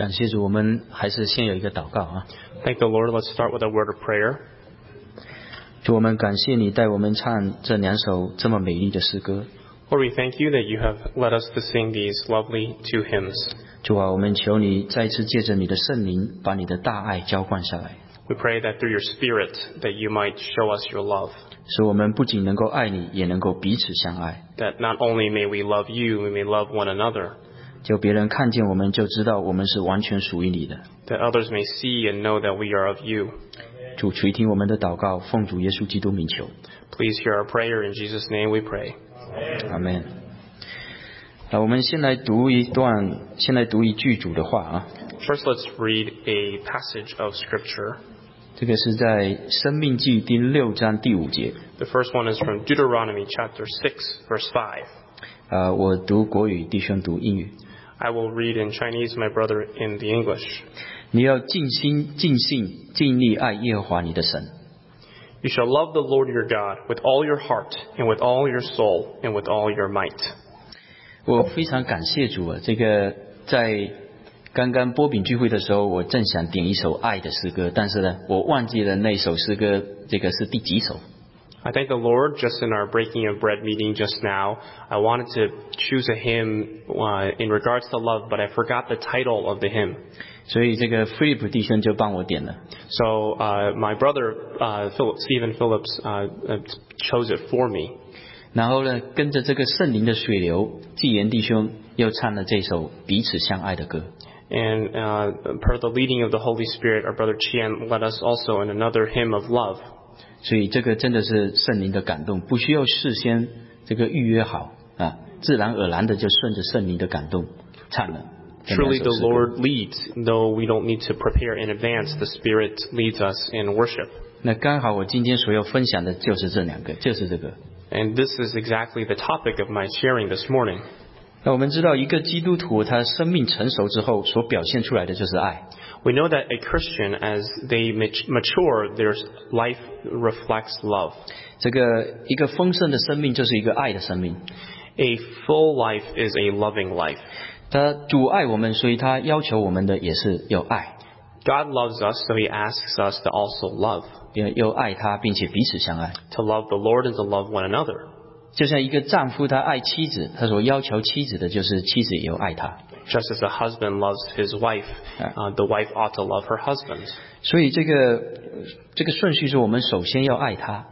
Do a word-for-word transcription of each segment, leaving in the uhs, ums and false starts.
感谢主，我们还是先有一个祷告啊。 Thank the Lord. Let's start with a word of prayer. 主，我们感谢你带我们唱这两首这么美丽的诗歌。 Lord, we thank you that you have led us to sing these lovely two hymns. 主啊，我们求你再次借着你的圣灵，把你的大爱浇灌下来， We pray that through your Spirit that you might show us your love. 使我们不仅能够爱你，也能够彼此相爱。 That not only may we love you, we may love one another. 就别人看见我们，就知道我们是完全属于你的。 That others may see and know that we are of you. 主垂听我们的祷告，奉主耶稣基督名求， Please hear our prayer. In Jesus' name we pray. 阿们。啊，我们先来读一段，先来读一句主的话啊。 First, let's read a passage of Scripture. 这个是在申命记第六章第五节。 The first one is from Deuteronomy chapter six, verse five. 啊，我读国语，弟兄读英语。 I will read in Chinese, my brother in the English. 你要尽心、尽性、尽力爱耶和华你的神。 You shall love the Lord your God with all your heart and with all your soul and with all your might. 我非常感谢主啊！这个在刚刚波饼聚会的时候，我正想点一首爱的诗歌，但是呢，我忘记了那首诗歌，这个是第几首？ I thank the Lord. Just in our breaking of bread meeting just now, I wanted to choose a hymn uh, in regards to love, but I forgot the title of the hymn. 所以这个 Philip 弟兄就帮我点了。 So uh, my brother, uh, Philip, Stephen Phillips, uh, uh, chose it for me. 然后呢，跟着这个圣灵的水流，纪言弟兄又唱了这首彼此相爱的歌。 And uh, per the leading of the Holy Spirit, our brother Chian led us also in another hymn of love. 所以这个真的是圣灵的感动，不需要事先这个预约好啊，自然而然的就顺着圣灵的感动唱了。 Truly the Lord leads, though we don't need to prepare in advance. The Spirit leads us in worship. 那刚好我今天所要分享的就是这两个，就是这个。 And this is exactly the topic of my sharing this morning. 那我们知道，一个基督徒他生命成熟之后，所表现出来的就是爱。 We know that a Christian, as they mat- mature, their life reflects love. 这个一个丰盛的生命就是一个爱的生命。 A full life is a loving life. 他主爱我们，所以他要求我们的也是要爱， God loves us, so He asks us to also love. 要要爱他，并且彼此相爱。 To love the Lord and to love one another. 就像一个丈夫他爱妻子，他所要求妻子的就是妻子也要爱他。 Just as a husband loves his wife, uh, the wife ought to love her husband. 所以这个这个顺序是我们首先要爱他。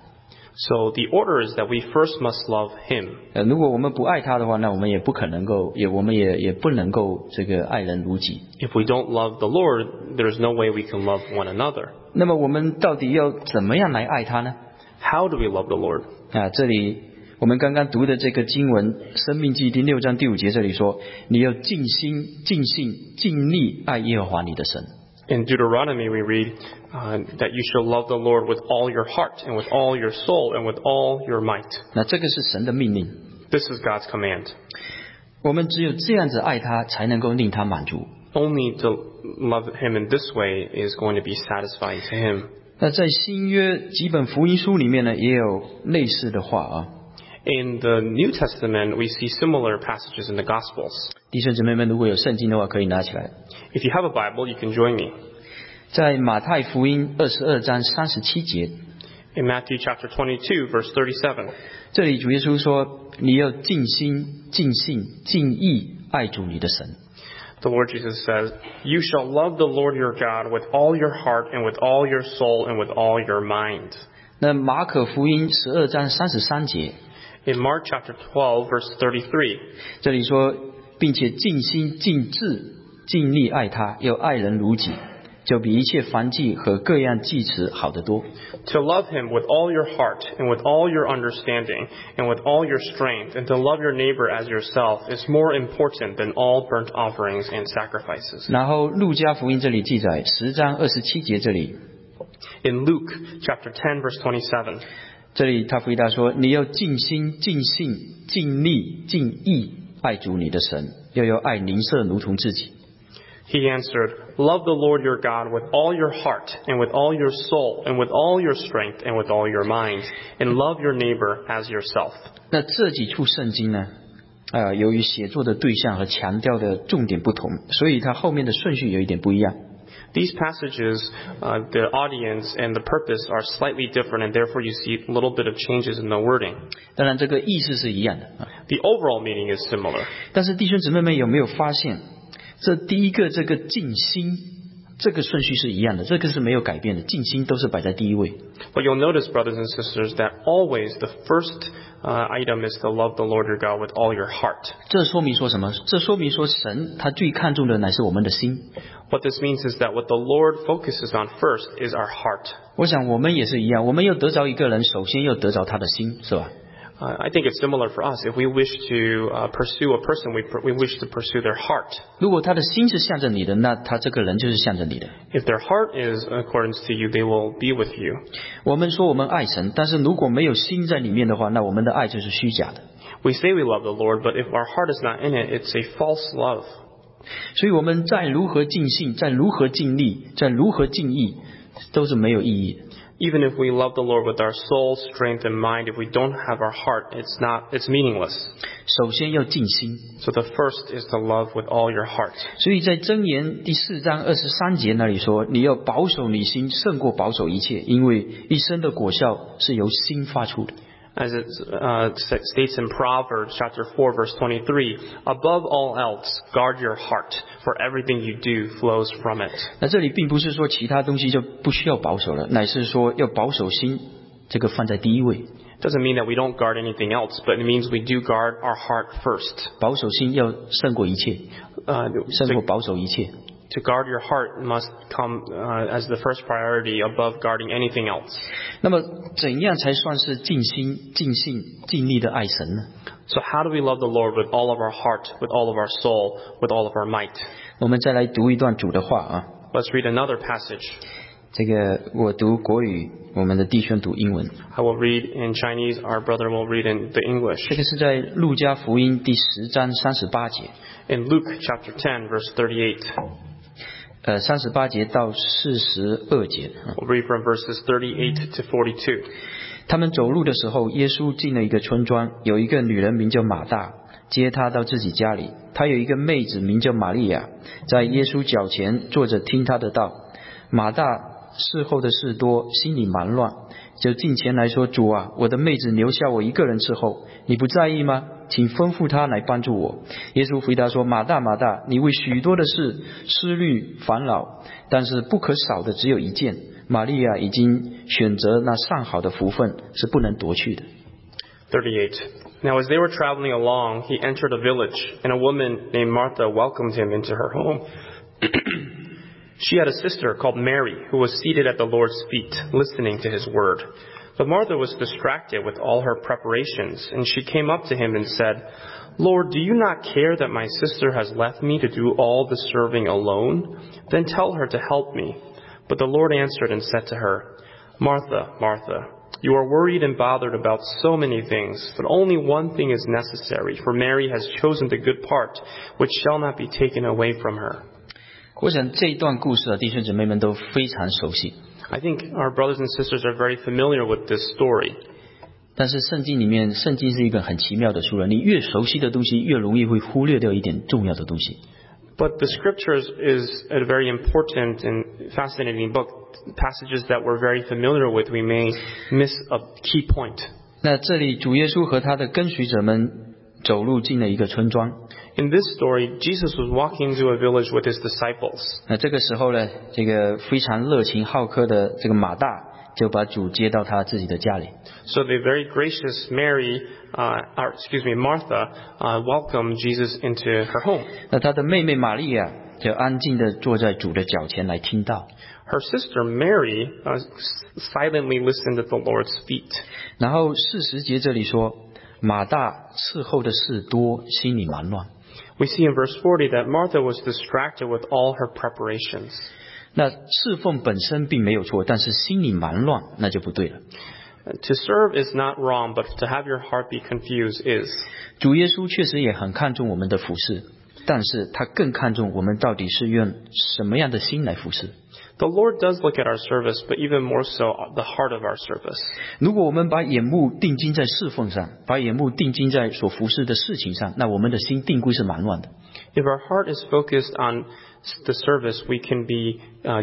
So the order is that we first must love Him. 呃，如果我们不爱他的话，那我们也不可能够，也我们也也不能够这个爱人如己。 If we don't love the Lord, there's no way we can love one another. 那么我们到底要怎么样来爱他呢？ How do we love the Lord? 啊，这里我们刚刚读的这个经文《申命记》第六章第五节，这里说：“你要尽心、尽性、尽力爱耶和华你的神。” In Deuteronomy we read uh, that you shall love the Lord with all your heart and with all your soul and with all your might. 那这个是神的命令， This is God's command. 我们只有这样子爱他，才能够令他满足。 Only to love Him in this way is going to be satisfying to Him. 那在新约几本福音书里面呢，也有类似的话啊。 In the New Testament, we see similar passages in the Gospels. 弟兄姊妹们，如果有圣经的话，可以拿起来。 If you have a Bible, you can join me. 在马太福音二十二章三十七节， In Matthew chapter twenty-two, verse thirty-seven, 这里主耶稣说：“你要尽心、尽性、尽意爱主你的神。” the Lord Jesus says, You shall love the Lord your God with all your heart and with all your soul and with all your mind. 那马可福音十二章三十三节， In Mark chapter twelve, verse thirty-three, 这里说，并且尽心、尽智、尽力爱他，要爱人如己，就比一切燔祭和各样祭词好得多。 to love Him with all your heart and with all your understanding and with all your strength and to love your neighbor as yourself is more important than all burnt offerings and sacrifices. 然后路加福音这里记载十章二十七节，这里 In Luke chapter ten, verse twenty-seven, 这里他回答说：“你要尽心、尽性、尽力、尽意爱主你的神，又要爱邻舍如同自己。” He answered, Love the Lord your God with all your heart and with all your soul and with all your strength and with all your mind, and love your neighbor as yourself. 那这几处圣经呢， 呃，由于写作的对象和强调的重点不同，所以它后面的顺序有一点不一样。 These passages, uh, the audience and the purpose are slightly different, and therefore you see a little bit of changes in the wording. 当然，这个意思是一样的啊。 The overall meaning is similar. 但是弟兄姊妹们有没有发现，这第一个这个静心，这个顺序是一样的，这个是没有改变的，静心都是摆在第一位。 But you'll notice, brothers and sisters, that always the first uh, item is to love the Lord your God with all your heart. 这说明说什么？这说明说神他最看重的乃是我们的心。 What this means is that what the Lord focuses on first is our heart. 我想我们也是一样，我们要得着一个人，首先要得着他的心，是吧？ Uh, I think it's similar for us. If we wish to uh, pursue a person, we, pr- we wish to pursue their heart. 如果他的心是向着你的，那他这个人就是向着你的。 If their heart is in accordance to you, they will be with you. 我们说我们爱神，但是如果没有心在里面的话，那我们的爱就是虚假的。 We say we love the Lord, but if our heart is not in it, it's a false love. 所以我们在如何尽兴，在如何尽力，在如何尽意，都是没有意义的。 Even if we love the Lord with our soul, strength, and mind, if we don't have our heart, it's not, it's meaningless. 首先要尽心。 So the first is to love with all your heart. 所以在箴言第四章二十三节那里说，你要保守你心，胜过保守一切，因为一生的果效是由心发出的。 As it uh, states in Proverbs chapter four, verse twenty-three, above all else, guard your heart, for everything you do flows from it. 那这里并不是说其他东西就不需要保守了，乃是说要保守心，这个放在第一位。 Doesn't mean that we don't guard anything else, but it means we do guard our heart first. 保守心要胜过一切， Uh, 胜过 to, 保守一切。 to guard your heart must come uh, as the first priority above guarding anything else. 那么怎样才算是尽心、尽性、尽力的爱神呢？ So how do we love the Lord with all of our heart, with all of our soul, with all of our might? 我们再来读一段主的话啊。 Let's read another passage. 这个我读国语，我们的弟兄读英文。 I will read in Chinese, our brother will read in the English. 这个是在路加福音第十章三十八节， In Luke chapter ten, verse thirty-eight. 呃，三十八节到四十二节。 We'll read from verses thirty-eight to forty-two. 他们走路的时候，耶稣进了一个村庄，有一个女人名叫马大，接他到自己家里。她有一个妹子名叫玛利亚，在耶稣脚前坐着听他的道。马大事后的事多，心里忙乱，就近前来说：“主啊，我的妹子留下我一个人伺候，你不在意吗？请吩咐她来帮助我。”耶稣回答说：“马大，马大，你为许多的事思虑烦恼，但是不可少的只有一件。玛利亚已经选择那上好的福分，是不能夺去的。” thirty-eight. Now as they were traveling along, he entered a village, and a woman named Martha welcomed him into her home. She had a sister called Mary, who was seated at the Lord's feet, listening to his word. But Martha was distracted with all her preparations, and she came up to him and said, "Lord, do you not care that my sister has left me to do all the serving alone? Then tell her to help me." But the Lord answered and said to her, "Martha, Martha, you are worried and bothered about so many things, but only one thing is necessary, for Mary has chosen the good part, which shall not be taken away from her." 我想这一段故事啊，弟兄姊妹们都非常熟悉。 I think our brothers and sisters are very familiar with this story. 但是圣经里面，圣经是一个很奇妙的书了。你越熟悉的东西，越容易会忽略掉一点重要的东西。 But the scriptures is a very important and fascinating book. Passages that we're very familiar with, we may miss a key point. 那这里主耶稣和他的跟随者们走路进了一个村庄。 In this story, Jesus was walking to a village with his disciples. 那这个时候呢，这个非常热情好客的这个马大就把主接到他自己的家里。 So the very gracious Mary, uh, or excuse me, Martha, uh, welcomed Jesus into her home. 那他的妹妹玛利亚就安静地坐在主的脚前来听道。 Her sister Mary uh, silently listened at the Lord's feet. 然后四十节这里说，马大伺候的事多，心里忙乱。 We see in verse forty that Martha was distracted with all her preparations. 那侍奉本身并没有错，但是心里忙乱那就不对了。 To serve is not wrong, but to have your heart be confused is. 主耶稣确实也很看重我们的服事。 但是他更看重我们到底是用什么样的心来服侍。 The Lord does look at our service, but even more so, the heart of our service. 如果我们把眼目定睛在侍奉上，把眼目定睛在所服侍的事情上，那我们的心定规是蛮乱的。 If our heart is focused on the service, we can be uh,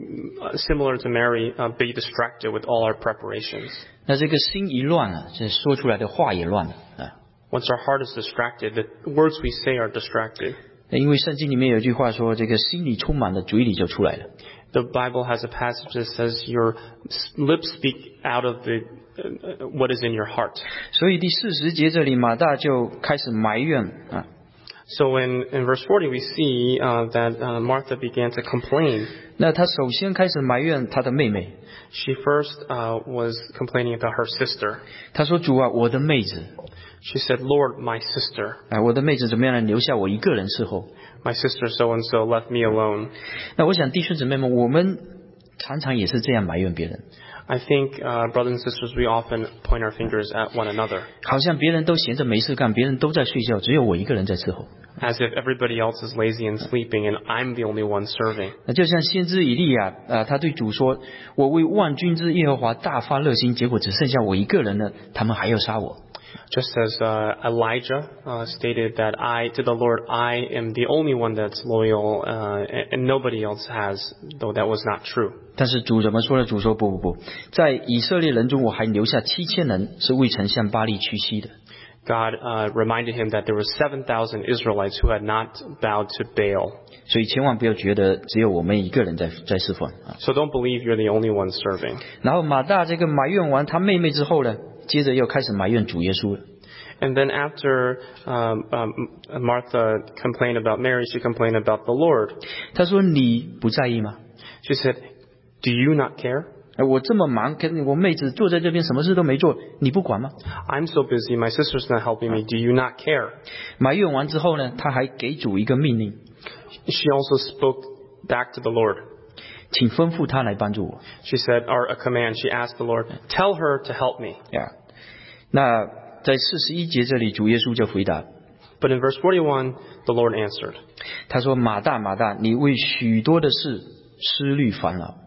similar to Mary, uh, be distracted with all our preparations. 那这个心一乱啊，这说出来的话也乱了啊。 Once our heart is distracted, the words we say are distracted. 因为圣经里面有一句话说，这个心里充满了，嘴里就出来了。 The Bible has a passage that says your lips speak out of the uh, what is in your heart. 所以第四十节这里，马大就开始埋怨啊。 So in, in verse forty, we see uh, that uh, Martha began to complain. 那他首先开始埋怨他的妹妹。 She first uh, was complaining about her sister. 他说：“主啊，我的妹子。” She said, "Lord, my sister." 啊，我的妹子怎么样呢？留下我一个人伺候。 My sister so and so left me alone. 那我想弟兄姊妹们，我们常常也是这样埋怨别人。 I think, uh, brothers and sisters, we often point our fingers at one another. 好像别人都闲着没事干，别人都在睡觉，只有我一个人在伺候。 As if everybody else is lazy and sleeping, and I'm the only one serving. 那就像先知以利亚啊，他对主说：“我为万军之耶和华大发热心，结果只剩下我一个人了，他们还要杀我。” Just as uh, Elijah uh, stated that I, to the Lord, I am the only one that's loyal, uh, and, and nobody else has, though that was not true. 但是主怎么说呢？主说：“不不不，在以色列人中，我还留下七千人是未曾向巴力屈膝的。” God uh, reminded him that there were seven thousand Israelites who had not bowed to Baal. 所以千万不要觉得只有我们一个人在在侍奉啊。 So don't believe you're the only one serving. 然后马大这个埋怨完他妹妹之后呢，接着又开始埋怨主耶稣了。 And then after um, um, Martha complained about Mary, she complained about the Lord. 他说：“你不在意吗？” She said, "Do you not care? 我这么忙，跟我妹子坐在这边什么事都没做，你不管吗？ I'm so busy. My sister's not helping me. Do you not care?" 埋怨完之后呢，他还给主一个命令， She also spoke back to the Lord. 请吩咐他来帮助我。 She said, or a command, she asked the Lord, "Tell her to help me." Yeah. 那在四十一节这里，主耶稣就回答， But in verse forty-one, the Lord answered. 他说：“马大，马大，你为许多的事思虑烦恼。”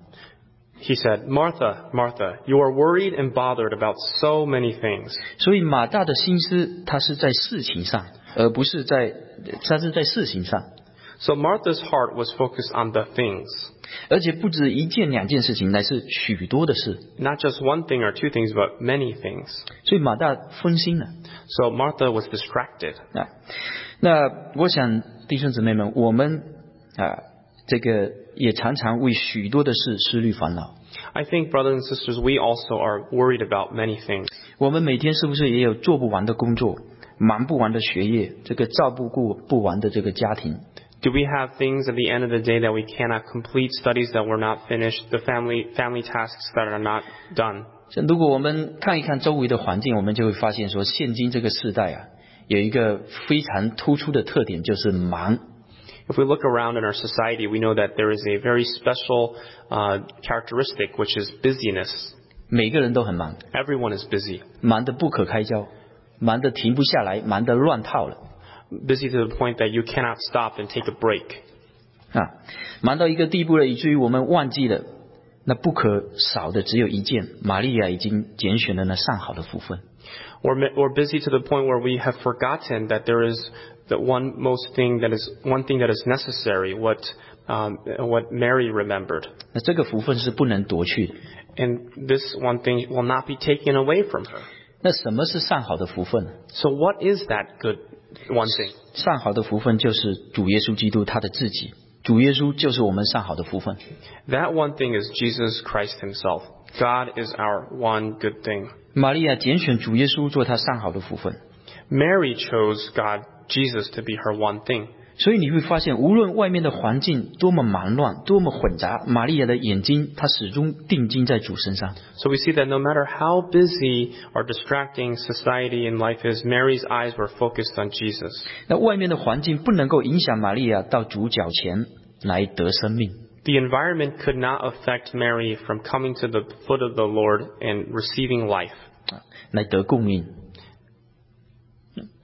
He said, "Martha, Martha, you are worried and bothered about so many things." 所以马大的心思，他是在事情上，而不是在，他是在事情上。 So Martha's heart was focused on the things. 而且不止一件两件事情，乃是许多的事。 Not just one thing or two things, but many things. 所以马大分心了。 So Martha was distracted. 啊，那我想弟兄姊妹们，我们啊，这个也常常为许多的事思虑烦恼。 I think, brothers and sisters, we also are worried about many things. 我们每天是不是也有做不完的工作，忙不完的学业，这个照不顾不完的这个家庭？ Do we have things at the end of the day that we cannot complete, studies that were not finished, the family family tasks that are not done? 如果我们看一看周围的环境，我们就会发现说，现今这个时代啊，有一个非常突出的特点，就是忙。 If we look around in our society, we know that there is a very special uh, characteristic, which is busyness. 每个人都很忙， Everyone is busy. 忙得不可开交，忙得停不下来，忙得乱套了。 Busy to the point that you cannot stop and take a break. 啊，忙到一个地步了，以至于我们忘记了，那不可少的只有一件，玛利亚已经拣选了那上好的福分。 We're, we're busy to the point where we have forgotten that there is the one most thing that is one thing that is necessary. What um, what Mary remembered. 那这个福分是不能夺去的。 And this one thing will not be taken away from her. 那什么是上好的福分呢？ So what is that good one thing? 上好的福分就是主耶稣基督他的自己，主耶稣就是我们上好的福分。 That one thing is Jesus Christ himself. God is our one good thing. 玛利亚拣选主耶稣做他上好的福分， Mary chose God, Jesus, to be her one thing. 所以你会发现，无论外面的环境多么忙乱，多么混杂，玛利亚的眼睛她始终定睛在主身上。 So we see that no matter how busy or distracting society and life is, Mary's eyes were focused on Jesus. 那外面的环境不能够影响玛利亚到主脚前来得生命。 The environment could not affect Mary from coming to the foot of the Lord and receiving life. 来得供应。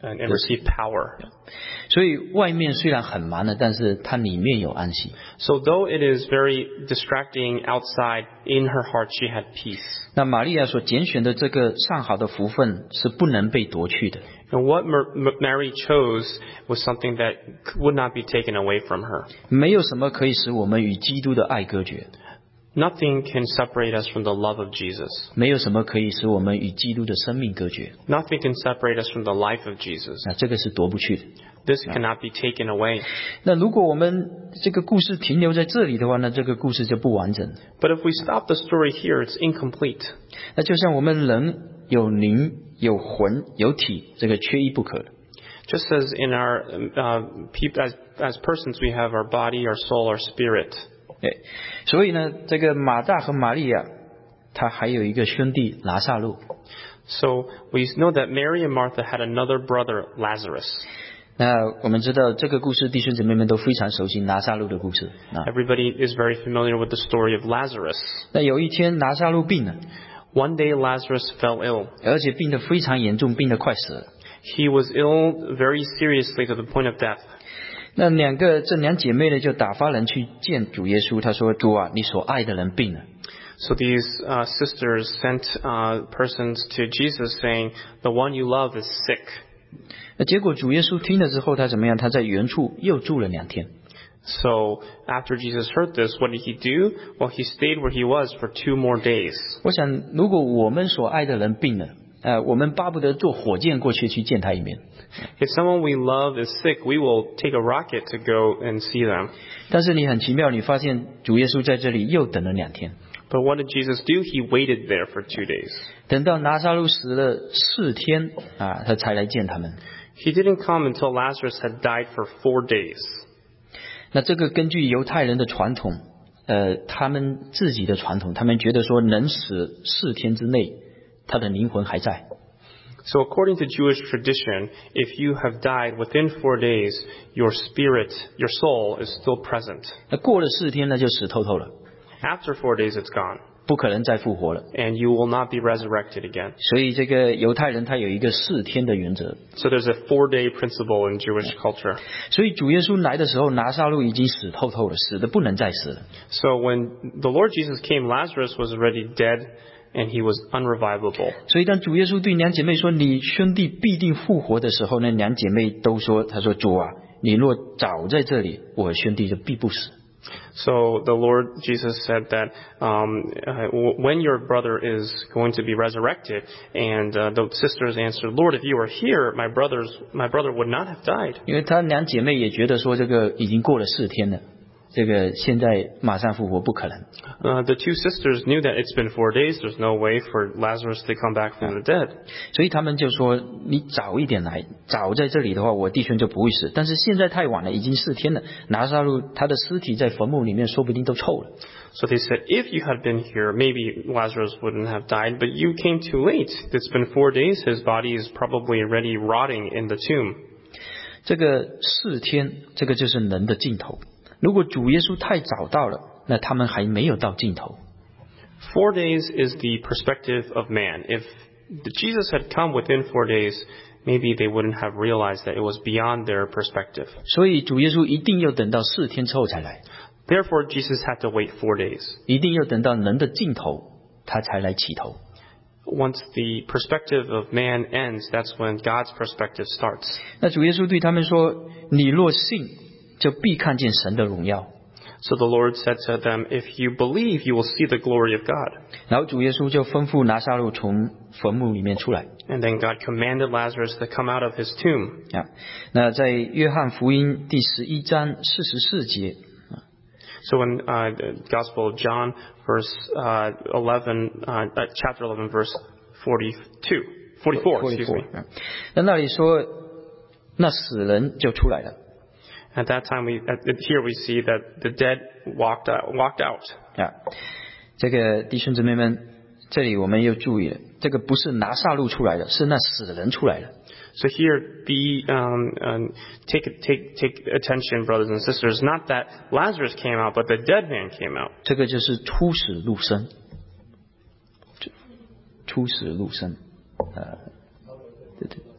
and, and receive power. 所以外面虽然很忙的，但是它里面有安息。 So though it is very distracting outside, in her heart she had peace. 那玛利亚所拣选的这个上好的福分是不能被夺去的。 And what Mary chose was something that would not be taken away from her. 没有什么可以使我们与基督的爱隔绝。 Nothing can separate us from the love of Jesus. 没有什么可以使我们与基督的生命隔绝。 Nothing can separate us from the life of Jesus. 那这个是夺不去的。 This cannot be taken away. 那如果我们这个故事停留在这里的话，那这个故事就不完整。 But if we stop the story here, it's incomplete. 那就像我们人有灵、有魂、有体，这个缺一不可。 Just as in our uh, people, as as persons, we have our body, our soul, our spirit. 对，所以呢，这个马大和玛利亚，他还有一个兄弟拿撒路。 So we know that Mary and Martha had another brother, Lazarus. 那我们知道这个故事，弟兄姊妹们都非常熟悉拿撒路的故事啊。 Everybody is very familiar with the story of Lazarus. 那有一天拿撒路病了， One day Lazarus fell ill. 而且病得非常严重，病得快死了。 He was ill very seriously to the point of death. 那两个这两姐妹呢，就打发人去见主耶稣。他说：“主啊，你所爱的人病了。” So these uh, sisters sent uh, persons to Jesus saying, "The one you love is sick." 那结果主耶稣听了之后，他怎么样？他在原处又住了两天。 So after Jesus heard this, what did he do? Well, he stayed where he was for two more days. 我想，如果我们所爱的人病了，呃，我们巴不得坐火箭过去去见他一面。 If someone we love is sick, we will take a rocket to go and see them. 但是你很奇妙，你发现主耶稣在这里又等了两天。 But what did Jesus do? He waited there for two days. 等到拿撒路死了四天啊，他才来见他们。 He didn't come until Lazarus had died for four days. 那这个根据犹太人的传统，呃，他们自己的传统，他们觉得说能死四天之内，他的灵魂还在。 So according to Jewish tradition, if you have died within four days, your spirit, your soul is still present. 那过了四天呢，就死透透了， After four days, it's gone. 不可能再复活了。 And you will not be resurrected again. 所以这个犹太人他有一个四天的原则。 So there's a four-day principle in Jewish culture. 所以主耶稣来的时候，拿撒路已经死透透了，死的不能再死了。 So when the Lord Jesus came, Lazarus was already dead and he was unrevivable. 所以当主耶稣对两姐妹说：“你兄弟必定复活”的时候，那两姐妹都说：“他说主啊，你若早在这里，我兄弟就必不死。” So the Lord Jesus said that um, uh, when your brother is going to be resurrected, and uh, the sisters answered, "Lord, if you were here, my brothers, my brother would not have died." 因为她两姐妹也觉得说，这个已经过了四天了，这个现在马上复活不可能。 Uh, the two sisters knew that it's been four days. There's no way for Lazarus to come back from the dead. 所以他们就说：“你早一点来，早在这里的话，我弟兄就不会死。但是现在太晚了，已经四天了。拿撒路他的尸体在坟墓里面，说不定都臭了。” So they said, if you had been here, maybe Lazarus wouldn't have died, but you came too late. It's been four days. His body is probably already rotting in the tomb. 这个四天，这个就是人的尽头。如果主耶稣太早到了，那他们还没有到尽头。 Four days is the perspective of man. If Jesus had come within four days, maybe they wouldn't have realized that it was beyond their perspective. 所以主耶稣一定要等到四天之后才来， Therefore, Jesus had to wait four days. 一定要等到人的尽头，他才来起头。 Once the perspective of man ends, that's when God's perspective starts. 那主耶稣对他们说：“你若信，就必看见神的荣耀。” So the Lord said to them, if you believe, you will see the glory of God. 然后主耶稣就吩咐拿撒路从坟墓里面出来。 And then God commanded Lazarus to come out of his tomb. 啊，那在约翰福音第十一章四十四节， So in uh, the Gospel of John, verse uh, eleven, uh, uh, chapter eleven, verse forty-two, forty-four, excuse me. 那那里说，那死人就出来了。 At that time, we at, here we see that the dead walked out, walked out. 啊，这个弟兄姊妹们，这里我们又注意了，这个不是拿撒路出来的，是那死人出来了。 So here, be um, um, take take take attention, brothers and sisters. Not that Lazarus came out, but the dead man came out. 这个就是出死入生，出死入生，呃，对对。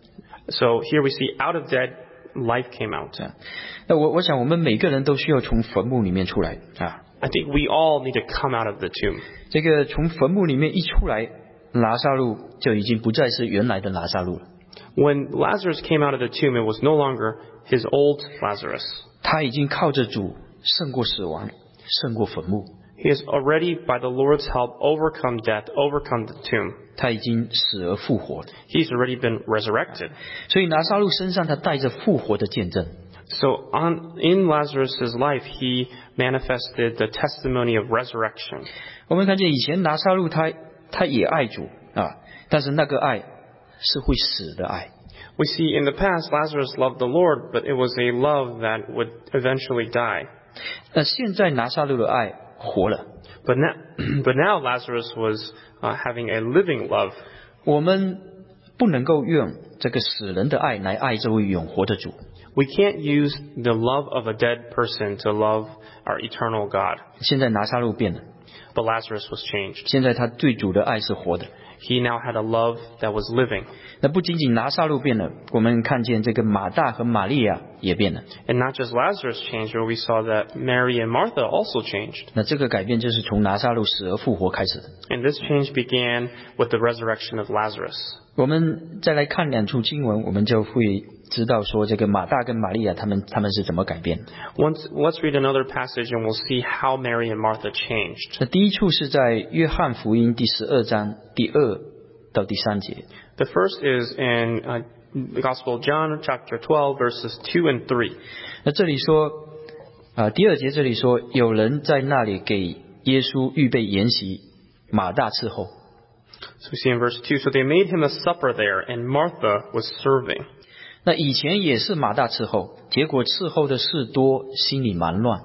So here we see out of dead, life came out. 这样，那我我想我们每个人都需要从坟墓里面出来啊。 I think we all need to come out of the tomb. 这个从坟墓里面一出来，拿撒路就已经不再是原来的拿撒路了。 When Lazarus came out of the tomb, it was no longer his old Lazarus. 他已经靠着主胜过死亡，胜过坟墓。 He has already, by the Lord's help, overcome death, overcome the tomb. 他已经死而复活了。 He's already been resurrected. 所以拿撒路身上他带着复活的见证。 So on, in Lazarus' life, he manifested the testimony of resurrection. 我们看见以前拿撒路他他也爱主啊，但是那个爱是会死的爱。 We see in the past, Lazarus loved the Lord, but it was a love that would eventually die. 那现在拿撒路的爱活了。 But now, but now Lazarus was uh, having a living love. 我们不能够用这个死人的爱来爱这位永活的主。 We can't use the love of a dead person to love our eternal God. 现在拿撒路变了， But Lazarus was changed. 现在他对主的爱是活的。 He now had a love that was living. 那不仅仅拿撒路变了，我们看见这个马大和玛利亚也变了。 And not just Lazarus changed, but we saw that Mary and Martha also changed. 那这个改变就是从拿撒路死而复活开始的。 And this change began with the resurrection of Lazarus. 我们再来看两处经文，我们就会知道说这个马大跟玛利亚他们他们是怎么改变。 Once, let's read another passage and we'll see how Mary and Martha changed. 那第一处是在约翰福音第十二章第二到第三节。 The first is in uh, the Gospel of John, chapter twelve, verses two and three. 那这里说，啊，第二节这里说，有人在那里给耶稣预备筵席，马大伺候。 So we see in verse two, so they made him a supper there, and Martha was serving. 那以前也是马大伺候，结果伺候的事多，心里忙乱。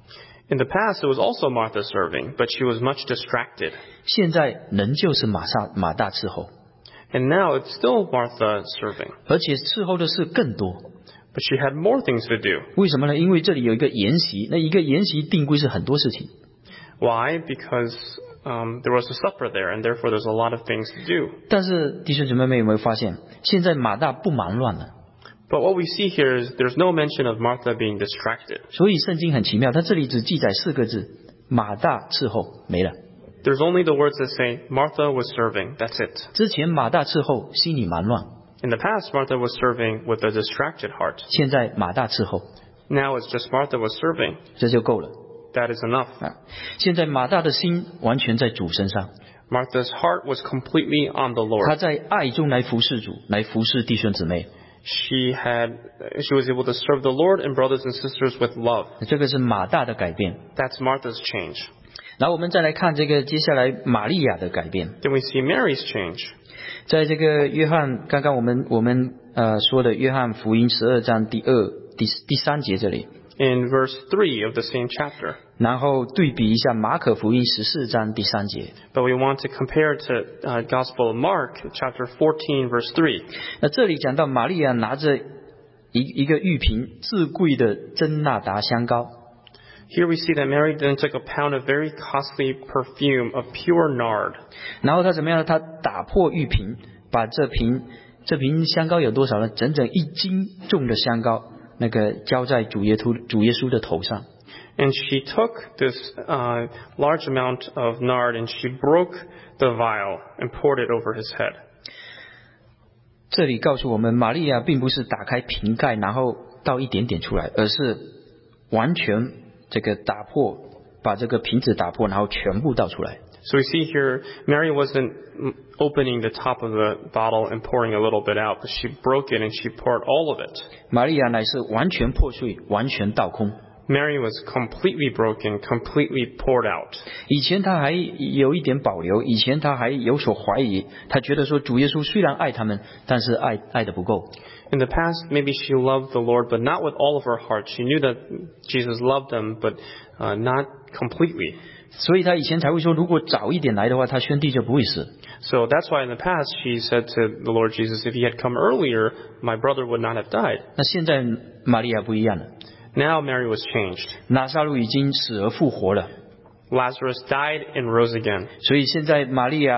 In the past, it was also Martha serving, but she was much distracted. 现在仍旧是马上马大伺候， And now it's still Martha serving, 而且伺候的事更多。 but she had more things to do. 为什么呢？因为这里有一个筵席，那一个筵席定规是很多事情。 Why? Because um, there was a supper there, and therefore there's a lot of things to do. 但是弟兄姊妹们有没有发现，现在马大不忙乱了？ But what we see here is there's no mention of Martha being distracted. 所以圣经很奇妙，它这里只记载四个字：马大伺候，没了。 There's only the words that say, Martha was serving. That's it. 之前马大伺候，心里忙乱； In the past, Martha was serving with a distracted heart. 现在马大伺候， Now it's just Martha was serving. 这就够了 That is enough. 啊！现在马大的心完全在主身上， Martha's heart was completely on the 他 Lord. 在爱中来服侍主，来服侍弟兄姊妹。 She had, she was able to serve the Lord and brothers and sisters with love. 这个是马大的改变。 That's Martha's change. 然后我们再来看这个接下来玛利亚的改变。 Then we see Mary's change. 在这个约翰，刚刚我们我们呃说的约翰福音十二章第二第第三节这里， In verse three of the same chapter. 然后对比一下马可福音十四章第三节。 But we want to compare it to uh, Gospel of Mark, chapter fourteen, verse three. 那这里讲到玛利亚拿着一一个玉瓶至贵的真纳达香膏， Here we see that Mary then took a pound of very costly perfume of pure nard. 然后她怎么样呢？她打破玉瓶，把这瓶这瓶香膏有多少呢？整整一斤重的香膏，那个浇在主耶稣主耶稣的头上。 And she took this uh, large amount of nard and she broke the vial and poured it over his head. 这里告诉我们，玛利亚并不是打开瓶盖然后倒一点点出来，而是完全这个打破，把这个瓶子打破，然后全部倒出来。 So we see here, Mary wasn't opening the top of the bottle and pouring a little bit out, but she broke it and she poured all of it. 玛利亚乃是完全破碎，完全倒空。 Mary was completely broken, completely poured out. 以前她还有一点保留，以前她还有所怀疑，她觉得说主耶稣虽然爱他们，但是爱爱的不够。 In the past, maybe she loved the Lord, but not with all of her heart. She knew that Jesus loved them, but uh, not completely. 所以她以前才会说，如果早一点来的话，她兄弟就不会死。 So that's why in the past she said to the Lord Jesus, if he had come earlier, my brother would not have died. 那现在玛利亚不一样了， Now Mary was changed. 拿撒路已经死而复活了， Lazarus died and rose again. 所以现在玛利亚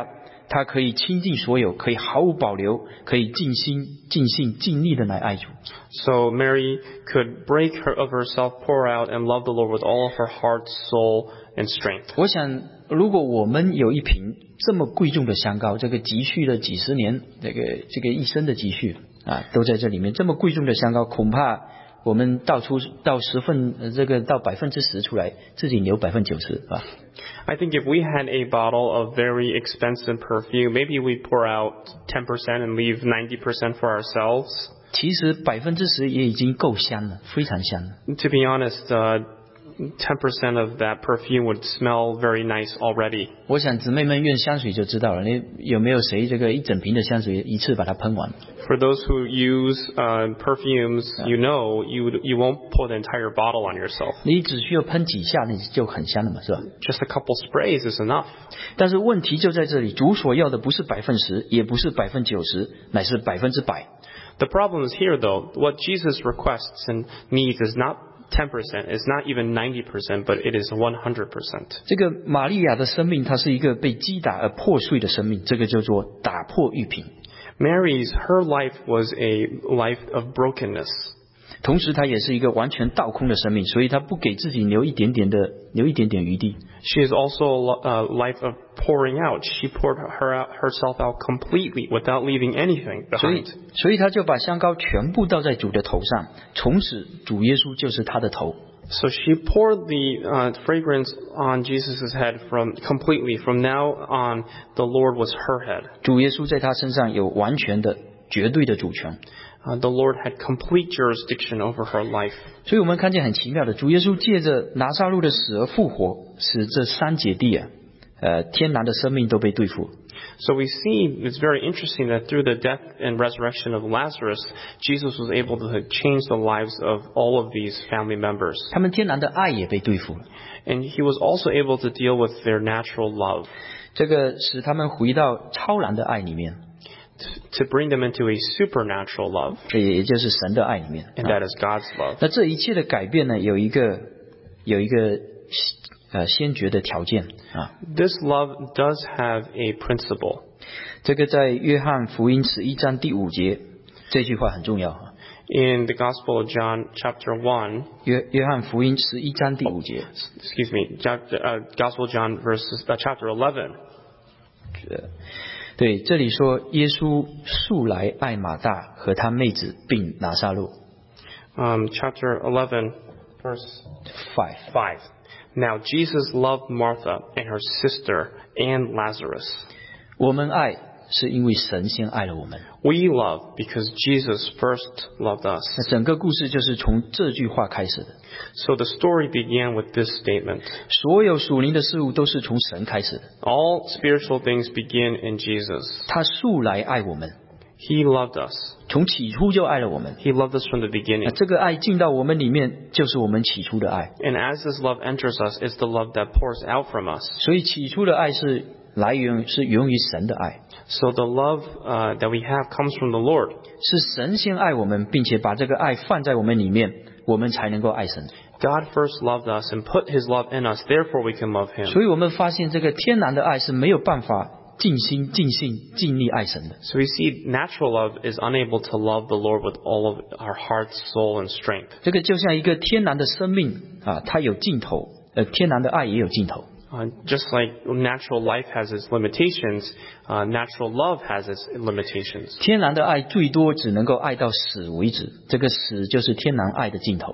他可以倾尽所有，可以毫无保留，可以尽心尽性尽力的来爱主。 So Mary could break her of herself, pour out, and love the Lord with all of her heart, soul, and strength. 我想如果我们有一瓶这么贵重的香膏，这个积蓄了几十年，这个这个一生的积蓄啊，都在这里面，这么贵重的香膏，恐怕我们倒出到十份，呃这个到百分之十出来，自己留百分之九十啊。 I think if we had a bottle of very expensive perfume, maybe we'd pour out ten percent and leave ninety percent for ourselves. 其实百分之十也已经够香了，非常香了。 To be honest, uh, ten percent of that perfume would smell very nice already. 我想姊妹们用香水就知道了，你有没有谁这个一整瓶的香水一次把它喷完？ For those who use uh, perfumes, you know you you won't pour the entire bottle on yourself. 你只需要喷几下，那就很香了嘛，是吧？ Just a couple sprays is enough. 但是问题就在这里，主所要的不是百分十，也不是百分九十，乃是百分之百。 The problem is here, though. What Jesus requests and needs is not ten percent. It's not even ninety percent, but it is one hundred percent. 这个玛利亚的生命，它是一个被击打而破碎的生命，这个叫做打破玉瓶。 Mary's, her life was a life of brokenness. 同时，它也是一个完全倒空的生命，所以它不给自己留一点点的留一点点余地。 She is also a life of pouring out. She poured her out, herself out completely without leaving anything 所以 behind. 所以他就把香膏全部倒在主的头上，从此主耶稣就是他的头。 So she poured the uh, fragrance on Jesus' head from completely. From now on, the Lord was her head. 主耶稣在他身上有完全的绝对的主权。 Uh, the Lord had complete jurisdiction over her life. 所以我们看见很奇妙的，主耶稣借着拿撒路的死而复活，使这三姐弟啊，呃，天然的生命都被对付。 So we see it's very interesting that through the death and resurrection of Lazarus, Jesus was able to change the lives of all of these family members. 他们天然的爱也被对付了， And he was also able to deal with their natural love, 这个使他们回到超然的爱里面， to bring them into a supernatural love, 这也就是神的爱里面。 and that is God's love. 那这一切的改变呢，有一个有一个呃先决的条件啊。 This love does have a principle. 这个在约翰福音十一章第五节，这句话很重要啊。 In the Gospel of John, chapter one, 约约翰福音十一章第五节， excuse me, chapter, uh, Gospel of John, verses, uh, chapter eleven. 对，这里说耶稣素来爱马大和他妹子并拿撒路。 Um, chapter eleven, verse Five， five. Now Jesus loved Martha and her sister and Lazarus. 我们爱是因为神先爱了我们。 We love because Jesus first loved us. 那整个故事就是从这句话开始的。 So the story began with this statement. 所有属灵的事物都是从神开始的。 All spiritual things begin in Jesus. 他素来爱我们， He loved us. 从起初就爱了我们。 He loved us from the 那 beginning. 这个爱进到我们里面，就是我们起初的爱。 And as this love enters us, it's the love that pours out from us. 所以起初的爱是来源是源于神的爱， So the love uh, that we have comes from the Lord. 是神先爱我们，并且把这个爱放在我们里面，我们才能够爱神。 God first loved us and put His love in us. Therefore, we can love Him. 所以我们发现这个天然的爱是没有办法尽心、尽性、尽力爱神的。 So we see natural love is unable to love the Lord with all of our heart, soul, and strength. 这个就像一个天然的生命啊，它有尽头，呃，天然的爱也有尽头。 Uh, just like natural life has its limitations, uh, natural love has its limitations. 天然的爱最多只能够爱到死为止，这个死就是天然爱的尽头。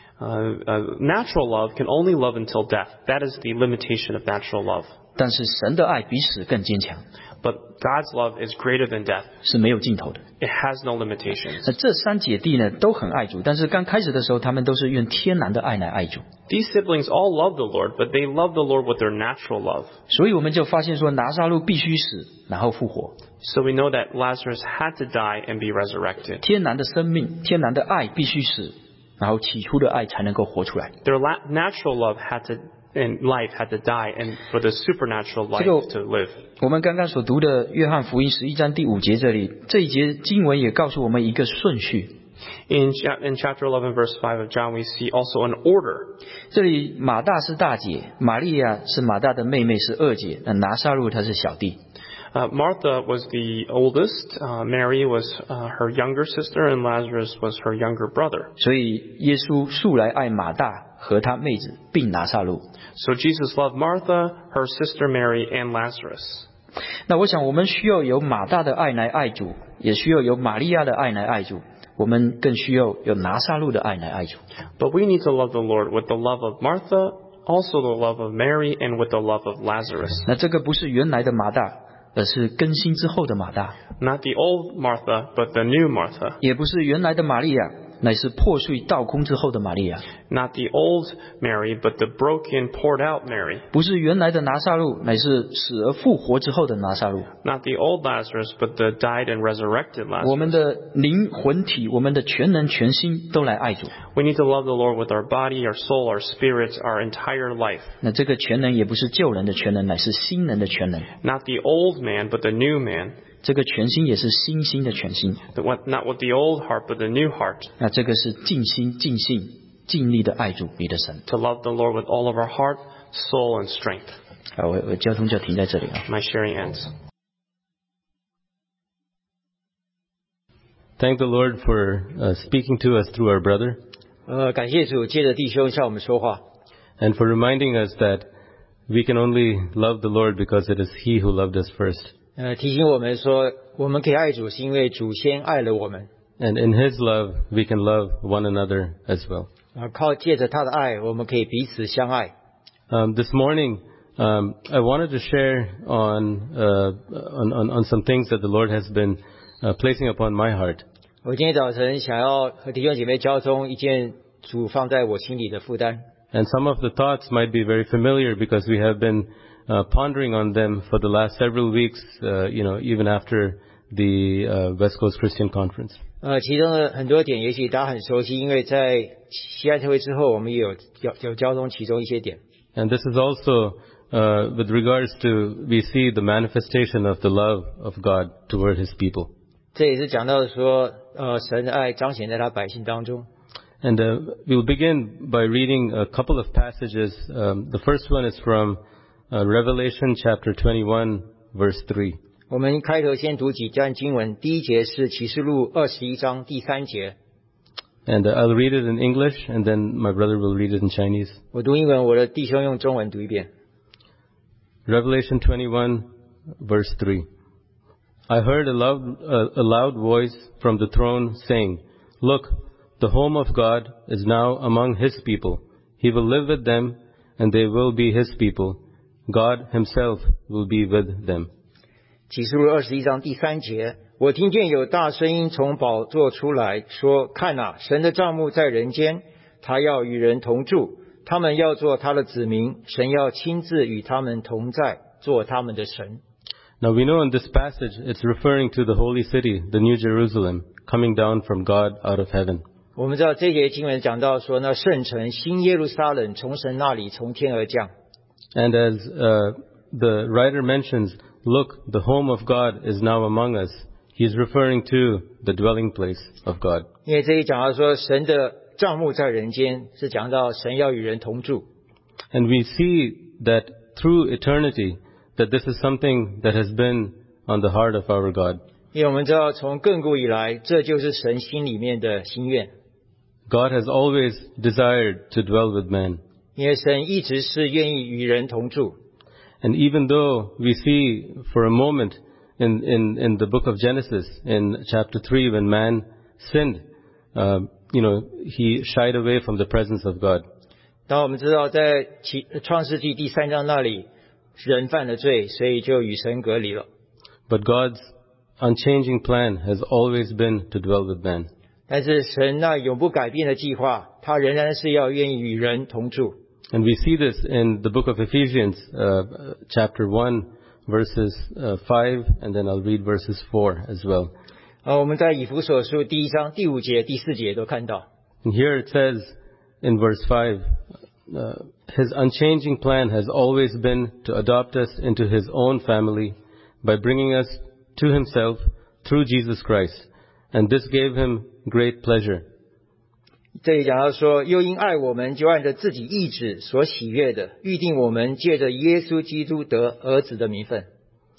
Uh, uh, natural love can only love until death. That is the limitation of natural love. 但是神的爱比死更坚强， But God's love is greater than death. 是没有尽头的。 It has no limitations. 那这三姐弟呢，都很爱主，但是刚开始的时候，他们都是用天然的爱来爱主。 These siblings all love the Lord, but they love the Lord with their natural love. 所以我们就发现说，拿撒路必须死，然后复活。 So we know that Lazarus had to die and be resurrected. 天然的生命，天然的爱必须死，然后起初的爱才能够活出来。 Their la- natural love had to, and life had to die, and for the supernatural life 这个 to live. 我们刚刚所读的约翰福音十一章第五节这里，这一节经文也告诉我们一个顺序。 In, cha- in chapter eleven, verse five of John, we see also an order. 这里马大是大姐，玛利亚是马大的妹妹，是二姐，那拿撒路她是小弟。 Uh, Martha was the oldest. Uh, Mary was uh, her younger sister, and Lazarus was her younger brother. 所以耶稣素来爱马大和他妹子，并拿撒路。 So Jesus loved Martha, her sister Mary, and Lazarus. 那我想我们需要有马大的爱来爱主，也需要有玛利亚的爱来爱主，我们更需要有拿撒路的爱来爱主。 But we need to love the Lord with the love of Martha, also the love of Mary, and with the love of Lazarus. 那这个不是原来的马大，而是更新之后的马大； Not the old Martha, but the new Martha. 也不是原来的玛利亚，乃是破碎倒空之后的玛利亚； Not the old Mary, but the broken, poured out Mary. 不是原来的拿撒路，乃是死而复活之后的拿撒路。 Not the old Lazarus, but the died and resurrected 我 Lazarus. 们的灵魂体，我们的全能全心都来爱主。 We need to love the Lord with our body, our soul, our spirits, our entire life. 那这个全能也不是旧人的全能，乃是新人的全能。 Not the old man, but the new man. 这个全心也是新心的全心。 The one- Not with the old heart, but the new heart. 那这个是尽心尽性尽力的爱主你的神。 To love the Lord with all of our heart, soul, and strength. 啊，我我交通就停在这里啊。 My sharing ends. Thank the Lord for uh, speaking to us through our brother 呃，感谢主，借着弟兄向我们说话， and for reminding us that we can only love the Lord because it is He who loved us first. 呃，提醒我们说，我们可以爱主，是因为主先爱了我们。 And in His love, we can love one another as well. 啊，靠借着他的爱，我们可以彼此相爱。 Um, this morning, um, I wanted to share on, uh, on, on, on some things that the Lord has been uh, placing upon my heart. 我今天早晨想要和弟兄姐妹交通一件主放在我心里的负担。 And some of the thoughts might be very familiar because we have been uh, pondering on them for the last several weeks, uh, you know, even after the uh, West Coast Christian Conference. 呃，其中的很多点也许大家很熟悉，因为在西安特会之后，我们也有有有交通其中一些点。 And this is also uh, with regards to, we see the manifestation of the love of God toward His people. 这也是讲到说，呃，神的爱彰显在他百姓当中。 And uh, we'll begin by reading a couple of passages. Um, the first one is from uh, Revelation chapter twenty-one, verse three. 我们开头先读几段经文，第一节是启示录二十一章第三节。 And uh, I'll read it in English, and then my brother will read it in Chinese. 我读英文，我的弟兄用中文读一遍。 Revelation twenty-one, verse three. I heard a loud, uh, a loud voice from the throne saying, "Look, the home of God is now among His people. He will live with them, and they will be His people. God Himself will be with them." 启示录二十一章第三节，我听见有大声音从宝座出来说：“看啊，神的帐幕在人间，他要与人同住，他们要做他的子民，神要亲自与他们同在，做他们的神。” Now we know in this passage it's referring to the holy city, the New Jerusalem, coming down from God out of heaven. 我们知道这节经文讲到说，那圣城新耶路撒冷从神那里从天而降。 And as uh, the writer mentions, look, the home of God is now among us. He's referring to the dwelling place of God. 因为这里讲到说，神的帐幕在人间，是讲到神要与人同住。 And we see that through eternity, that this is something that has been on the heart of our God. 因为我们知道从亘古以来，这就是神心里面的心愿。 God has always desired to dwell with man. 因为神一直是愿意与人同住。 And even though we see for a moment in, in, in the book of Genesis, in chapter three, when man sinned, uh, you know, he shied away from the presence of God. 当我们知道在其创世纪第三章那里，人犯了罪，所以就与神隔离了。 But God's unchanging plan has always been to dwell with man. 但是神那永不改变的计划，他仍然是要愿意与人同住。 And we see this in the book of Ephesians, uh, chapter one, verses uh, five, and then I'll read verses four as well. 呃，我们在以弗所书第一章第五节、第四节都看到。 And here it says in verse five, uh, His unchanging plan has always been to adopt us into His own family by bringing us to Himself through Jesus Christ. And this gave Him great pleasure. 这里讲到说，又因爱我们，就按着自己意志所喜悦的，预定我们借着耶稣基督得儿子的名分。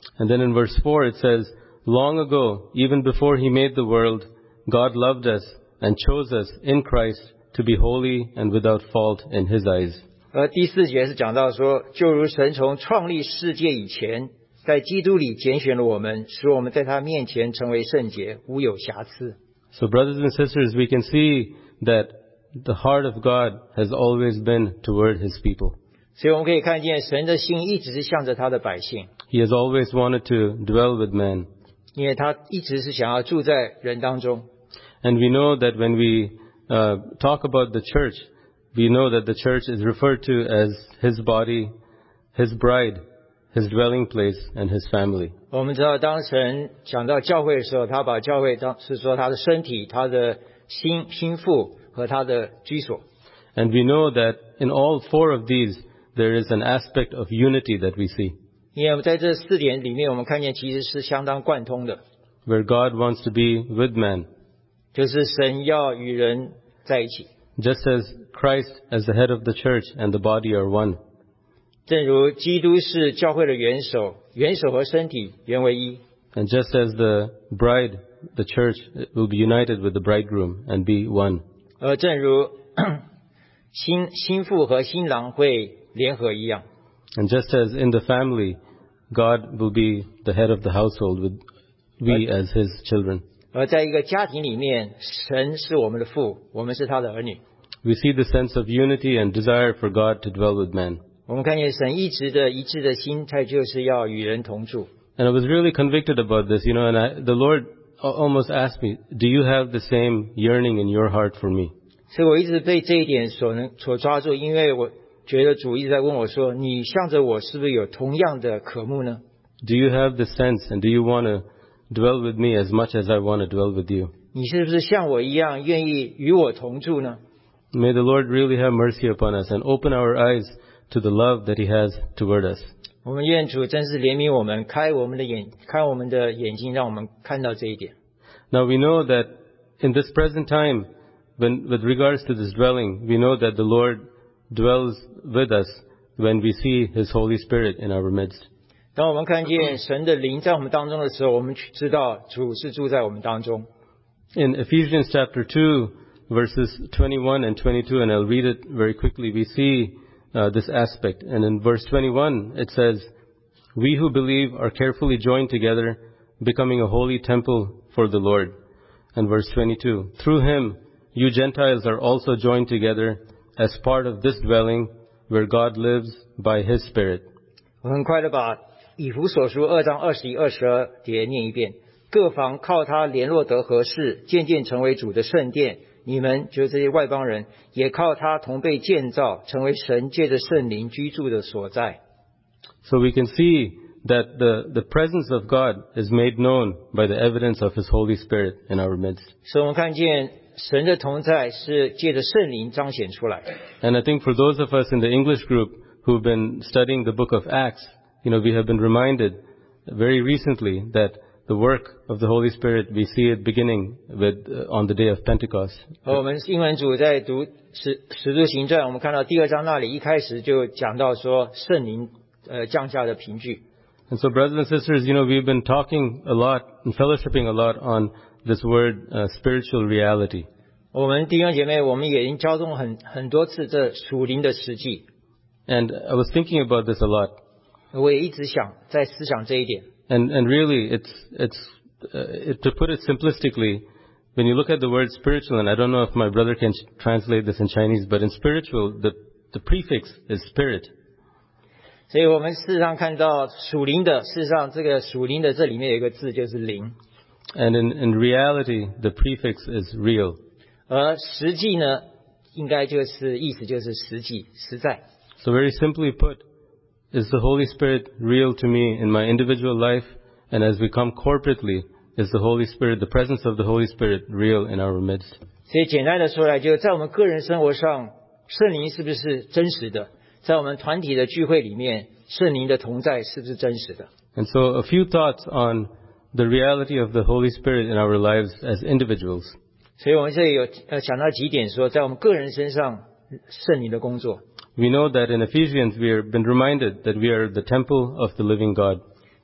And then in verse four it says, Long ago, even before he made the world, God loved us and chose us in Christ to be holy and without fault in his eyes. 而第四节是讲到说，就如神从创立世界以前，在基督里拣选了我们，使我们在他面前成为圣洁，无有瑕疵。 So brothers and sisters, we can see that the heart of God has always been toward his people. 所以我们可以看见神的心一直是向着他的百姓， He has always wanted to dwell with man. 因为他一直是想要住在人当中。 And we know that when we uh, talk about the church, we know that the church is referred to as his body, his bride, his dwelling place, and his family. 我们知道当神讲到教会的时候，他把教会当是说他的身体，他的心心腹和他的居所。 And we know that in all four of these, there is an aspect of unity that we see, 因为在这四点里面，我们看见其实是相当贯通的， where God wants to be with man. 就是神要与人在一起。 Just as Christ as the head of the church and the body are one. 正如基督是教会的元首，元首和身体原为一。 And just as the bride, the church, will be united with the bridegroom and be one. 而正如新新妇和新郎会联合一样， And just as in the family, God will be the head of the household with we as his children. 而在一个家庭里面，神是我们的父，我们是他的儿女。 We see the sense of unity and desire for God to dwell with man. 我们看见神一直的一致的心态，就是要与人同住。 And I was really convicted about this, you know, and I, the Lord al- almost asked me, do you have the same yearning in your heart for me? 所以我一直被这一点所能所抓住，因为我觉得主一直在问我说：“你向着我是不是有同样的渴慕呢？ Do you have the sense and do you want to dwell with me as much as I want to dwell with you? 你是不是像我一样愿意与我同住呢？” May the Lord really have mercy upon us and open our eyes to the love that he has toward us. 我们愿主真是怜悯我们，开我们的眼，开我们的眼睛，让我们看到这一点。 Now we know that in this present time, when, with regards to this dwelling, we know that the Lord dwells with us when we see his Holy Spirit in our midst. 当我们看见神的灵在我们当中的时候，我们知道主是住在我们当中。 In Ephesians chapter two, verses twenty-one and twenty-two, and I'll read it very quickly, we see uh, this aspect. And in verse twenty-one, it says, We who believe are carefully joined together, becoming a holy temple for the Lord. And verse twenty-two, Through him, you Gentiles are also joined together as part of this dwelling where God lives by his Spirit. 我很快的把以弗所书二章二十一、二十二节念一遍。各房靠他联络得合适，渐渐成为主的圣殿。你们就是这些外邦人，也靠他同被建造，成为神借着圣灵居住的所在。 So we can see that the, the presence of God is made known by the evidence of his Holy Spirit in our midst. 所以我们看见神的同在是借着圣灵彰显出来。 And I think for those of us in the English group who've been studying the book of Acts, you know, we have been reminded very recently that the work of the Holy Spirit, we see it beginning with uh, on the day of Pentecost. 而我们英文组在读使使徒行传，我们看到第二章那里一开始就讲到说圣灵呃降下的凭据。 And so brothers and sisters, you know, we've been talking a lot and fellowshipping a lot on this word uh, spiritual reality. 我们弟兄姐妹，我们也已经交通很很多次这属灵的实际。 And I was thinking about this a lot. 我也一直想在思想这一点。 And, and really, it's, it's, uh, it, to put it simplistically, when you look at the word spiritual, and I don't know if my brother can translate this in Chinese, but in spiritual, the, the prefix is spirit. 所以我们事实上看到属灵的，事实上这个属灵的这里面有一个字就是灵， And in, in reality, the prefix is real. 而实际呢，应该就是意思就是实际、实在。 So very simply put, is the Holy Spirit real to me in my individual life? And as we come corporately, is the Holy Spirit, the presence of the Holy Spirit real in our midst? 所以简单的说来，就在我们个人生活上，圣灵是不是真实的？在我们团体的聚会里面，圣灵的同在是不是真实的？ And so a few thoughts on the reality of the Holy Spirit in our lives as individuals. 所以我们这里有呃想到几点说，在我们个人身上圣灵的工作。 We know that in Ephesians we have been reminded that we are the temple of the living God.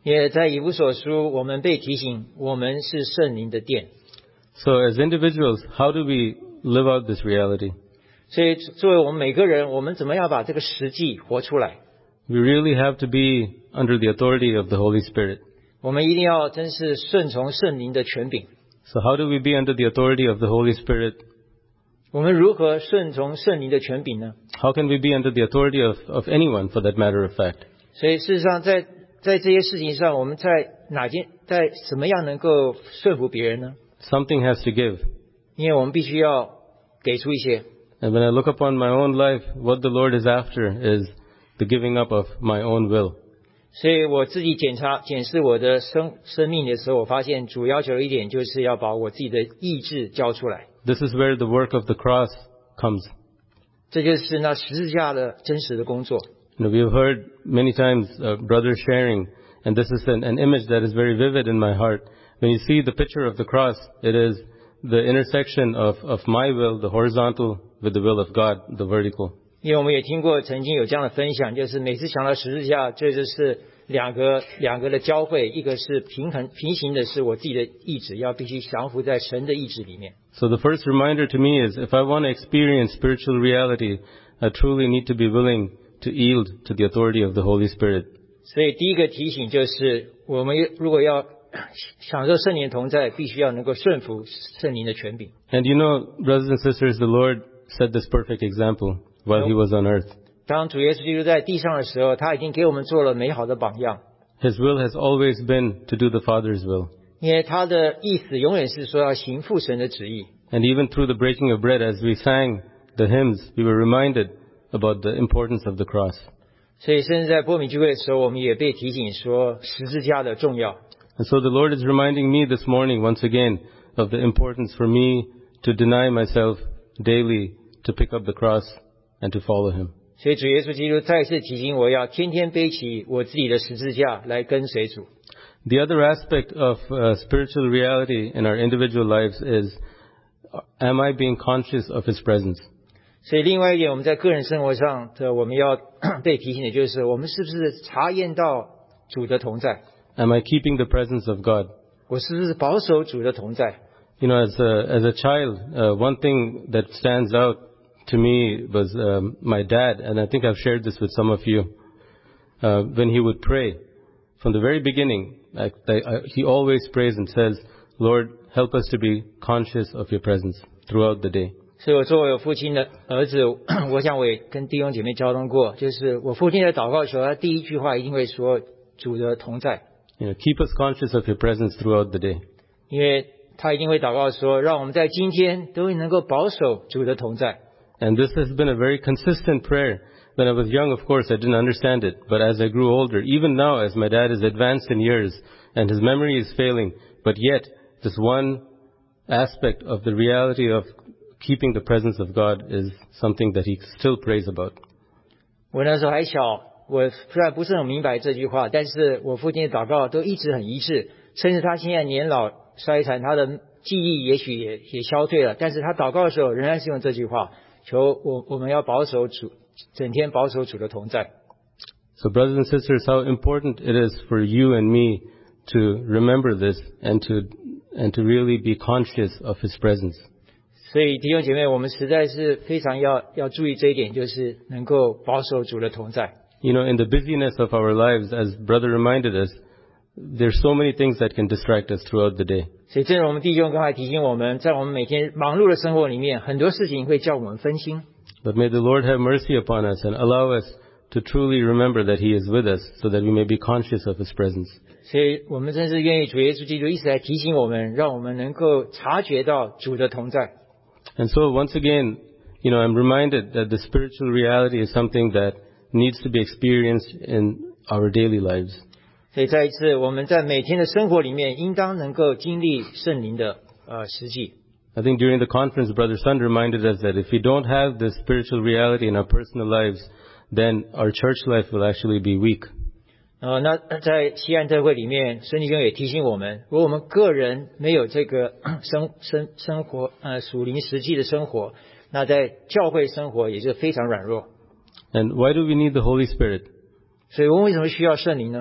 也在以弗所书，我们被提醒，我们是圣灵的殿。 So as individuals, how do we live out this reality? 所以作为我们每个人，我们怎么样把这个实际活出来？ We really have to be under the authority of the Holy Spirit. 我们一定要真是顺从圣灵的权柄。 So how do we be under the authority of the Holy Spirit? 我们如何顺从圣灵的权柄呢？ How can we be under the authority of, of anyone, for that matter of fact? 所以事实上在，在这些事情上，我们在哪件，在什么样能够顺服别人呢？ Something has to give. 因为我们必须要给出一些。 And when I look upon my own life, what the Lord is after is the giving up of my own will. 所以我自己检查检视我的生生命的时候，我发现主要求的一点就是要把我自己的意志交出来。 This is where the work of the cross comes. 这就是那十字架的真实的工作。 You know, we have heard many times uh, brothers sharing, and this is an, an image that is very vivid in my heart. When you see the picture of the cross, it is the intersection of, of my will, the horizontal, with the will of God, the vertical. 因为我们也听过曾经有这样的分享，就是每次想到十字架，这就是两个两个的交汇，一个是平衡平行的，是我自己的意志要必须降服在神的意志里面。 So the first reminder to me is, if I want to experience spiritual reality, I truly need to be willing to yield to the authority of the Holy Spirit. 所以第一个提醒就是，我们如果要享受圣灵的同在，必须要能够顺服圣灵的权柄。 And you know, brothers and sisters, the Lord set this perfect example while He was on earth. 当主耶稣基督在地上的时候，他已经给我们做了美好的榜样。 His will has always been to do the Father's will. 因为他的意思永远是说要行父神的旨意。 And even through the breaking of bread, as we sang the hymns, we were reminded about the importance of the cross. 所以甚至在波米聚会的时候，我们也被提醒说十字架的重要。 And so the Lord is reminding me this morning once again of the importance for me to deny myself daily, to pick up the cross and to follow Him. 所以主耶稣基督再次提醒我要天天背起我自己的十字架来跟随主。 The other aspect of uh, spiritual reality in our individual lives is, am I being conscious of His presence? 所以另外一点，我们在个人生活上的我们要被提醒的就是，我们是不是查验到主的同在？ Am I keeping the presence of God? 我是不是保守主的同在？ You know, as a, as a child, uh, one thing that stands out to me was um, my dad, and I think I've shared this with some of you. Uh, when he would pray, from the very beginning, I, I, he always prays and says, Lord, help us to be conscious of your presence throughout the day. 所以我作为我父亲的儿子，我想我也跟弟兄姐妹交通过，就是我父亲在祷告的时候，他第一句话一定会说主的同在， You know, keep us conscious of your presence throughout the day. 因为他一定会祷告说，让我们在今天都能够保守主的同在。 And this has been a very consistent prayer. When I was young, of course, I didn't understand it. But as I grew older, even now, as my dad is advanced in years and his memory is failing, but yet this one aspect of the reality of keeping the presence of God is something that he still prays about. 我那时候还小，我虽然不是很明白这句话，但是我父亲的祷告都一直很一致，甚至他现在年老衰残，他的记忆也许也也消退了，但是他祷告的时候仍然是用这句话，求我我们要保守主，整天保守主的同在。 So brothers and sisters, how important it is for you and me to remember this and to, and to really be conscious of His presence. 所以弟兄姐妹，我们实在是非常要要注意这一点，就是能够保守主的同在。 You know, in the busyness of our lives, as brother reminded us, there's so many things that can distract us throughout the day. 所以正如我们弟兄刚才提醒我们，在我们每天忙碌的生活里面，很多事情会叫我们分心。 But may the Lord have mercy upon us and allow us to truly remember that He is with us so that we may be conscious of His presence. 所以我们真是愿意主耶稣基督一直来提醒我们，让我们能够察觉到主的同在。 And so once again, you know, I'm reminded that the spiritual reality is something that needs to be experienced in our daily lives. 所以再一次，我们在每天的生活里面，应当能够经历圣灵的呃实际。 I think during the conference, Brother Sun reminded us that if we don't have this spiritual reality in our personal lives, then our church life will actually be weak. 呃，那在西安特会里面，孙弟兄也提醒我们，如果我们个人没有这个生生生活呃属灵实际的生活，那在教会生活也是非常软弱。 And why do we need the Holy Spirit? 所以我们为什么需要圣灵呢？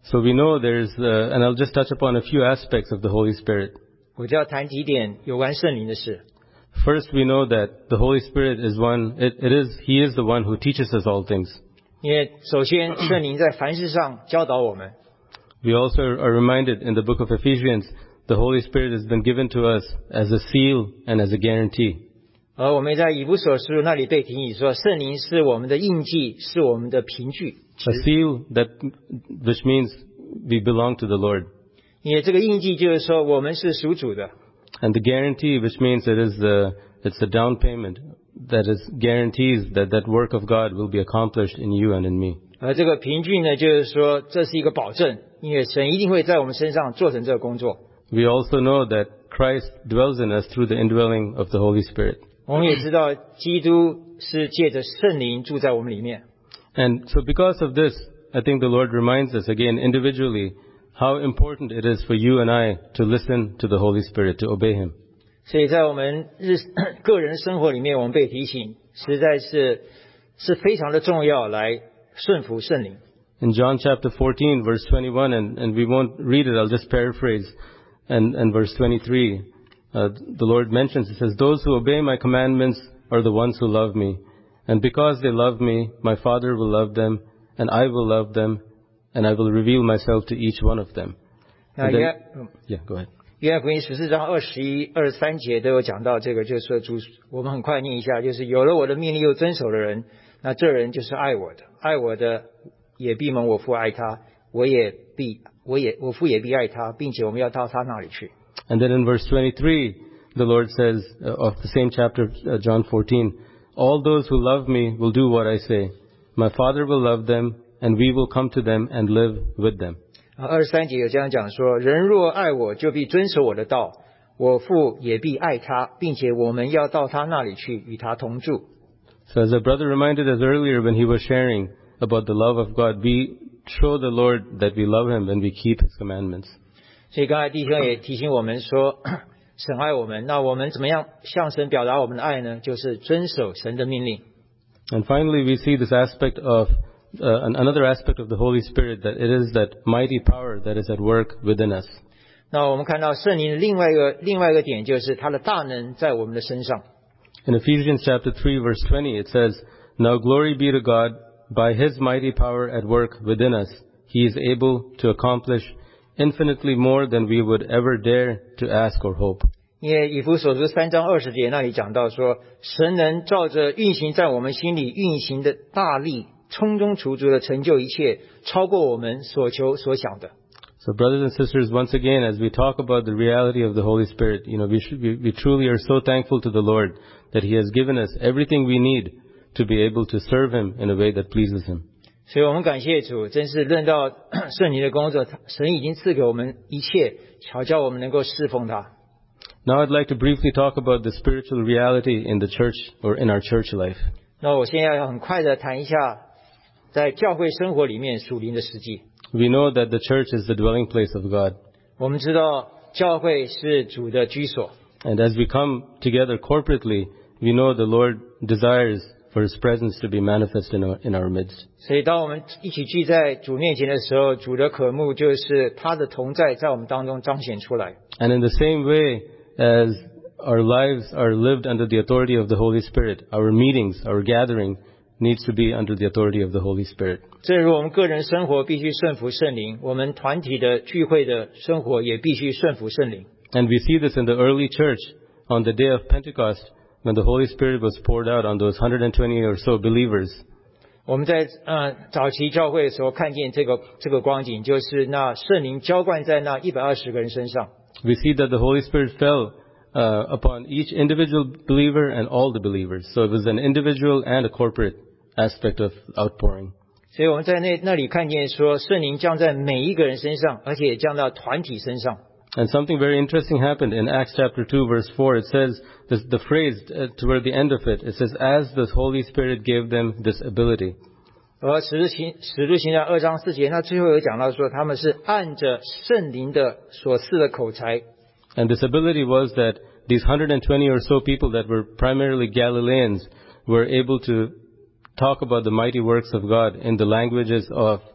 So we know there's, uh, and I'll just touch upon a few aspects of the Holy Spirit. 我就要谈几点有关圣灵的事。 First, we know that the Holy Spirit is one, it, it is, He is the one who teaches us all things. 因为首先圣灵在凡事上教导我们， We also are reminded in the book of Ephesians, the Holy Spirit has been given to us as a seal and as a guarantee. 而我们在以弗所书那里被提醒说，圣灵是我们的印记，是我们的凭据。 A seal that, which means we belong to the Lord. 因为这个印记就是说我们是属主的， And the guarantee, which means it is the, it's the down payment that is guarantees that that work of God will be accomplished in you and in me. 而这个凭据呢，就是说这是一个保证，因为神一定会在我们身上做成这个工作。 We also know that Christ dwells in us through the indwelling of the Holy Spirit. 我们也知道，基督是借着圣灵住在我们里面。 And so because of this, I think the Lord reminds us again individually how important it is for you and I to listen to the Holy Spirit, to obey Him. 所以在我们日个人生活里面，我们被提醒，实在是是非常的重要，来顺服圣灵。 In John chapter fourteen, verse twenty-one, and, and we won't read it, I'll just paraphrase, and, and verse twenty-three, uh, the Lord mentions, it says, "Those who obey my commandments are the ones who love me. And because they love me, my Father will love them, and I will love them, and I will reveal myself to each one of them." 那 And then- 约 yeah, go ahead. 约翰福音十四章二十一、二十三节都有讲到这个，就是说主，我们很快念一下，就是有了我的命令又遵守的人，那这人就是爱我的，爱我的也必蒙我父爱他，我也必我也我父也必爱他，并且我们要到他那里去。 And then in verse twenty-three, the Lord says, uh, of the same chapter, uh, John fourteen, "All those who love me will do what I say. My Father will love them, and we will come to them and live with them." 啊，二十三节有这样讲说：人若爱我，就必遵守我的道，我父也必爱他，并且我们要到他那里去，与他同住。 So as a brother reminded us earlier when he was sharing about the love of God, we show the Lord that we love Him when we keep His commandments. 所以刚才弟兄也提醒我们说，神爱我们，那我们怎么样向神表达我们的爱呢？就是遵守神的命令。 And finally, we see this aspect of, uh, an- another aspect of the Holy Spirit, that it is that mighty power that is at work within us. 那我们看到圣灵的另外一个另外一个点，就是他的大能在我们的身上。 In Ephesians chapter three, verse twenty, it says, "Now glory be to God, by His mighty power at work within us, He is able to accomplish infinitely more than we would ever dare to ask or hope." 因为以弗所书三章二十节那里讲到说，神能照着运行在我们心里运行的大力，充充足足的成就一切，超过我们所求所想的。 So brothers and sisters, once again, as we talk about the reality of the Holy Spirit, you know, we, should, we, we truly are so thankful to the Lord that He has given us everything we need to be able to serve Him in a way that pleases Him. 所以我们感谢主，真是论到圣灵的工作，神已经赐给我们一切，好叫我们能够侍奉他。 Now I'd like to briefly talk about the spiritual reality in the church or in our church life. 那我现在要很快的谈一下，在教会生活里面属灵的实际。 We know that the church is the dwelling place of God. 我们知道教会是主的居所， And as we come together corporately, we know the Lord desires for His presence to be manifest in our, in our midst. 所以当我们一起聚在主面前的时候，主的渴慕就是他的同在在我们当中彰显出来。 And in the same way as our lives are lived under the authority of the Holy Spirit, our meetings, our gathering needs to be under the authority of the Holy Spirit. 正如我们个人生活必须顺服圣灵，我们团体的聚会的生活也必须顺服圣灵。 And we see this in the early church on the day of Pentecost when the Holy Spirit was poured out on those one hundred twenty or so believers. 我们在呃早期教会的时候看见这个这个光景，就是那圣灵浇灌在那一百二十个人身上。 We see that the Holy Spirit fell uh, upon each individual believer and all the believers. So it was an individual and a corporate aspect of outpouring. 所以我们在那那里看见说，圣灵降在每一个人身上，而且也降到团体身上。 And something very interesting happened in Acts chapter two verse four. It says, this, the phrase uh, toward the end of it, it says, "As the Holy Spirit gave them this ability." 而使徒行使徒行传二章四节，那最后有讲到说，他们是按着圣灵的所赐的口才。 And this ability was that these one hundred twenty or so people that were primarily Galileans were able to talk about the mighty works of God in the languages of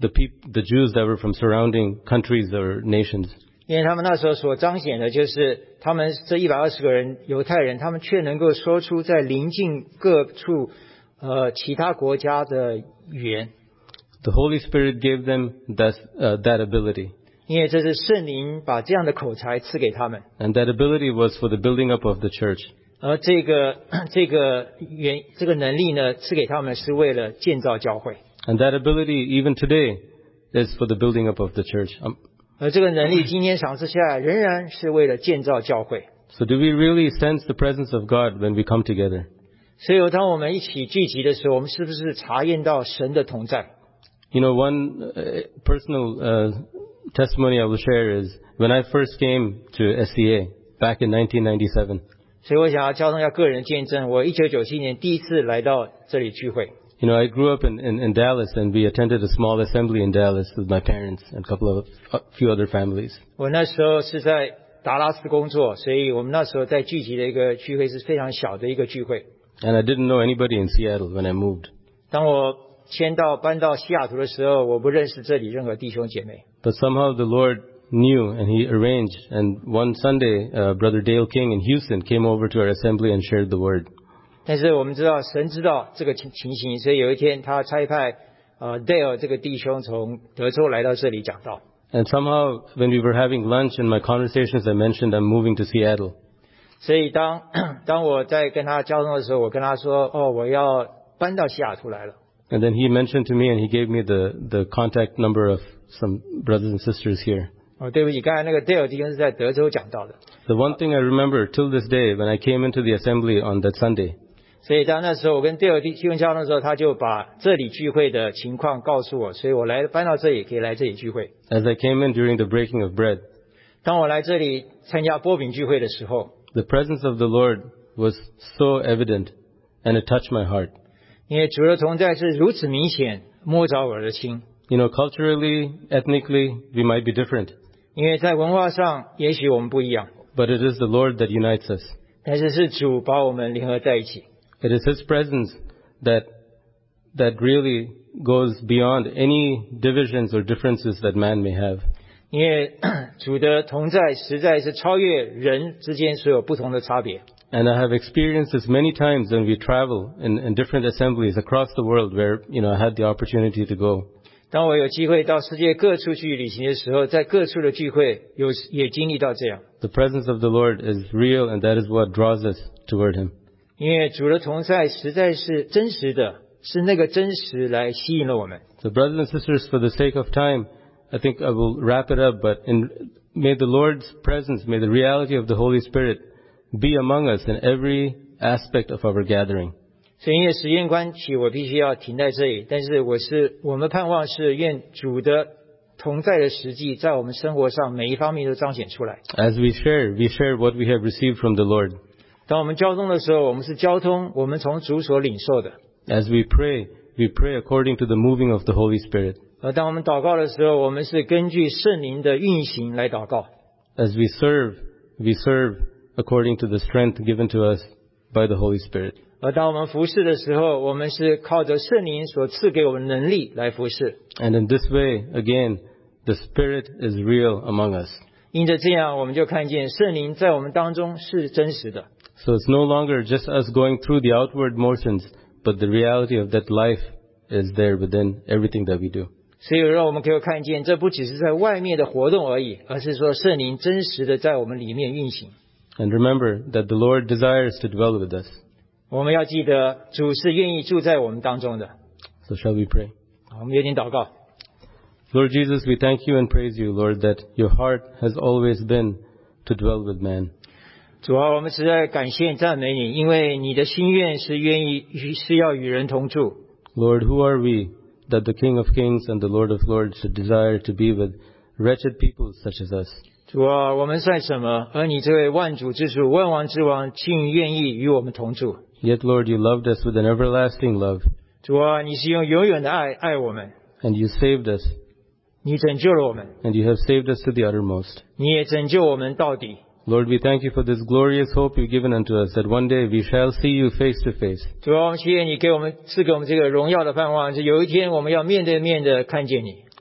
the peop- the Jews that were from surrounding countries or nations. 因为他们那时候所彰显的就是他们这一百二十个人犹太人，他们却能够说出在邻近各处呃其他国家的语言。 The Holy Spirit gave them that, uh, that ability. 因为这是圣灵把这样的口才赐给他们， And that ability was for the building up of the church. 而这个这个原这个能力呢，赐给他们是为了建造教会。 And that ability, even today, is for the building up of the church. Um, 而这个能力今天赏赐下来，仍然是为了建造教会。 so do we really sense the presence of God when we come together? 所以当我们一起聚集的时候，我们是不是察验到神的同在？ You know, one uh, personal uh, testimony I will share is when I first came to S C A back in nineteen ninety-seven. 所以我想要交通一下个人见证。我一九九七年第一次来到这里聚会。 You know, I grew up in, in, in Dallas, and we attended a small assembly in Dallas with my parents and a couple of a few other families. 我那时候是在达拉斯工作，所以我们那时候在聚集的一个聚会是非常小的一个聚会。 And I didn't know anybody in Seattle when I moved. 当我迁到搬到西雅图的时候，我不认识这里任何弟兄姐妹。 But somehow the Lord knew and He arranged. And one Sunday, uh, Brother Dale King in Houston came over to our assembly and shared the word. 但是我们知道神知道这个情情形，所以有一天他差派呃 Dale 这个弟兄从德州来到这里讲道。 And somehow when we were having lunch in my conversations, I mentioned I'm moving to Seattle. 所以当当我在跟他交通的时候，我跟他说：“哦，我要搬到西雅图来了。” And then he mentioned to me and he gave me the, the contact number of some brothers and sisters here. 哦，对不起，刚才那个 Dale 弟兄是在德州讲道的。 The one thing I remember till this day when I came into the assembly on that Sunday, 所以当那时候我跟 Dale 弟兄交通的时候，他就把这里聚会的情况告诉我，所以我来搬到这里可以来这里聚会。 as I came in during the breaking of bread, 当我来这里参加波饼聚会的时候， the presence of the Lord was so evident and it touched my heart. 因为主的同在是如此明显，摸着我的心。 You know, culturally, ethnically, we might be different, 因为在文化上，也许我们不一样， but it is the Lord that unites us. 但是是主把我们联合在一起。 It is His presence that, that really goes beyond any divisions or differences that man may have. 因为主的同在实在是超越人之间所有不同的差别。 And I have experienced this many times when we travel in, in different assemblies across the world where, you know, I had the opportunity to go. 当我有机会到世界各处去旅行的时候，在各处的聚会有也经历到这样。 The presence of the Lord is real and that is what draws us toward Him. 因为主的同在实在是真实的，是那个真实来吸引了我们。 So brothers and sisters, for the sake of time, I think I will wrap it up, but in, may the Lord's presence, may the reality of the Holy Spirit be among us in every aspect of our gathering. 所以因为时间关系，我必须要停在这里。但是我是我们盼望是愿主的同在的实际，在我们生活上每一方面都彰显出来。 As we share, we share what we have received from the Lord. 当我们交通的时候，我们是交通我们从主所领受的； As we pray, we pray according to the moving of the Holy Spirit. 而当我们祷告的时候，我们是根据圣灵的运行来祷告。 As we serve, we serve according to the strength given to us by the Holy Spirit. 而当我们服侍的时候，我们是靠着圣灵所赐给我们能力来服侍。 And in this way, again, the Spirit is real among us. 因着这样，我们就看见圣灵在我们当中是真实的。 So it's no longer just us going through the outward motions, but the reality of that life is there within everything that we do. 所以让我们可以看见，这不只是在外面的活动而已，而是说圣灵真实的在我们里面运行。 And remember that the Lord desires to dwell with us. 我们要记得，主是愿意住在我们当中的。 So shall we pray? 好，我们有点祷告。 Lord Jesus, we thank you and praise you, Lord, that your heart has always been to dwell with man. 主啊，我们实在感谢赞美你，因为你的心愿是愿意是要与人同住。 Lord, who are we that the King of Kings and the Lord of Lords should desire to be with wretched people such as us? 主啊，我们算什么？而你这位万主之主、万王之王，竟愿意与我们同住。 Yet, Lord, you loved us with an everlasting love, 主啊，你是用永远的爱爱我们， and you saved us, 你拯救了我们， and you have saved us to the uttermost. 你也拯救我们到底。 Lord, we thank you for this glorious hope you've given unto us, that one day we shall see you face to face. 主啊，我们谢谢你给我们赐给我们这个荣耀的盼望，是有一天我们要面对面的看见你。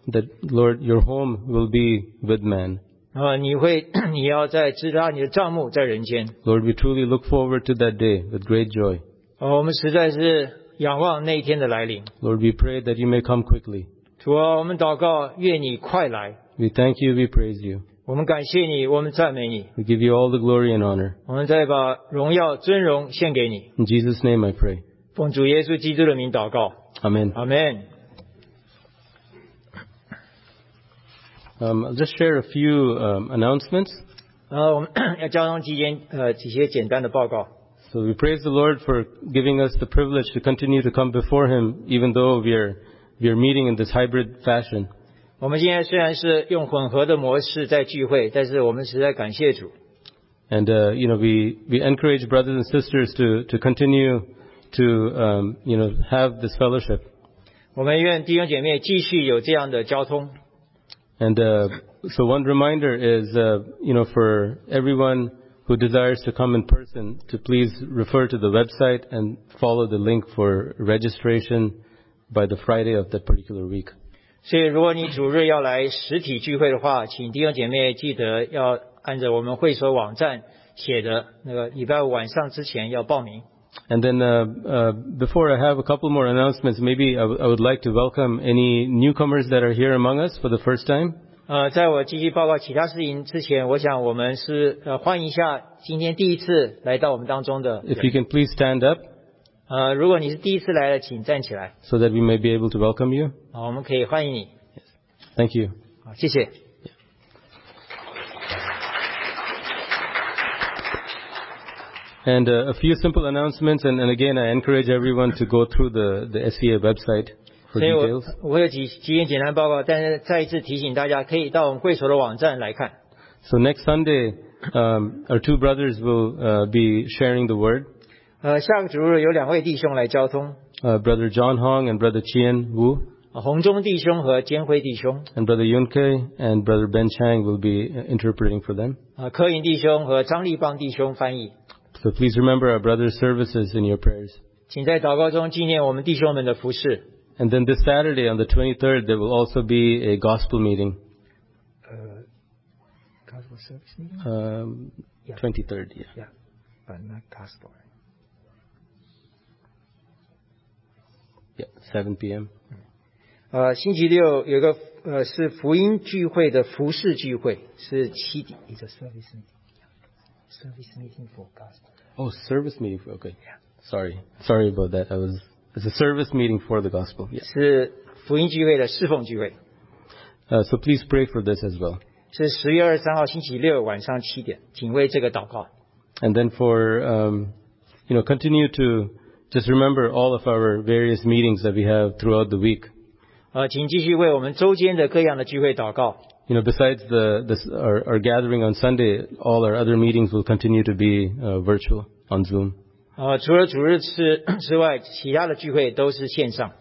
that, Lord, your home will be with man. 啊，你会你要在知道你的帐幕在人间。 Lord, we truly look forward to that day with great joy. 哦，我们实在是仰望那一天的来临。 Lord, we pray that you may come quickly. 主啊，我们祷告，愿你快来。 We thank you, we praise you. 我们感谢你，我们赞美你， We give you all the glory and honor. 我们再把荣耀尊荣献给你。 In Jesus' name I pray. 奉主耶稣基督的名祷告， Amen. 阿门。 Um, I'll just share a few um, announcements. 呃，我们要交通期间呃几些简单的报告。 So we praise the Lord for giving us the privilege to continue to come before Him, even though we are we are meeting in this hybrid fashion. 我们现在虽然是用混合的模式在聚会，但是我们实在感谢主。 And uh, you know, we we encourage brothers and sisters to to continue to um, you know have this fellowship. 我们愿弟兄姐妹继续有这样的交通。 And uh, so one reminder is, uh, you know, for everyone who desires to come in person, to please refer to the website and follow the link for registration by the Friday of that particular week. 所以，如果你主日要来实体聚会的话，请弟兄姐妹记得要按照我们会所网站写的那个礼拜五晚上之前要报名。 And then uh, uh, before I have a couple more announcements, maybe I, w- I would like to welcome any newcomers that are here among us for the first time. 呃，在我继续报告其他事情之前，我想我们是呃欢迎一下今天第一次来到我们当中的 If 人。 you can please stand up 呃，如果你是第一次来的，请站起来， so that we may be able to welcome you. 好，我们可以欢迎你。 Thank you. 好，谢谢。 And uh, a few simple announcements, and, and again, I encourage everyone to go through the, the S E A website for 所以我 details. 我有几几点简单报告，但是再一次提醒大家，可以到我们会所的网站来看。 So next Sunday, um, our two brothers will uh, be sharing the word. 呃，下个主日有两位弟兄来交通， Uh, Brother John Hong and Brother Chien Wu, 呃洪忠弟兄和坚辉弟兄， and Brother Yun Kei and Brother Ben Chang will be uh, interpreting for them. 呃柯颖弟兄和张立邦弟兄翻译。 So please remember our brothers' services in your prayers. 请在祷告中纪念我们弟兄们的服事。 And then this Saturday on the twenty-third, there will also be a gospel meeting. 呃 ，Gospel service meeting. Um, Yeah. twenty-third, yeah. Yeah, but not gospel. Yeah, seven p.m. 呃，星期六有个呃是福音聚会的服事聚会，是七点。It's a service meeting. Service meeting for gospel. Oh, service meeting. For, okay. Sorry. Sorry about that. I was, it's a service meeting for the gospel. Yeah. 是福音聚会的侍奉聚会， Uh, so please pray for this as well. 是十月二十三号星期六晚上七点，请为这个祷告。 And then for, um, you know, continue to just remember all of our various meetings that we have throughout the week. 呃，请继续为我们周间的各样的聚会祷告。 You know, besides the, this, our, our gathering on Sunday, all our other meetings will continue to be uh, virtual on Zoom. 呃，除了主日之之外，其他的聚会都是线上。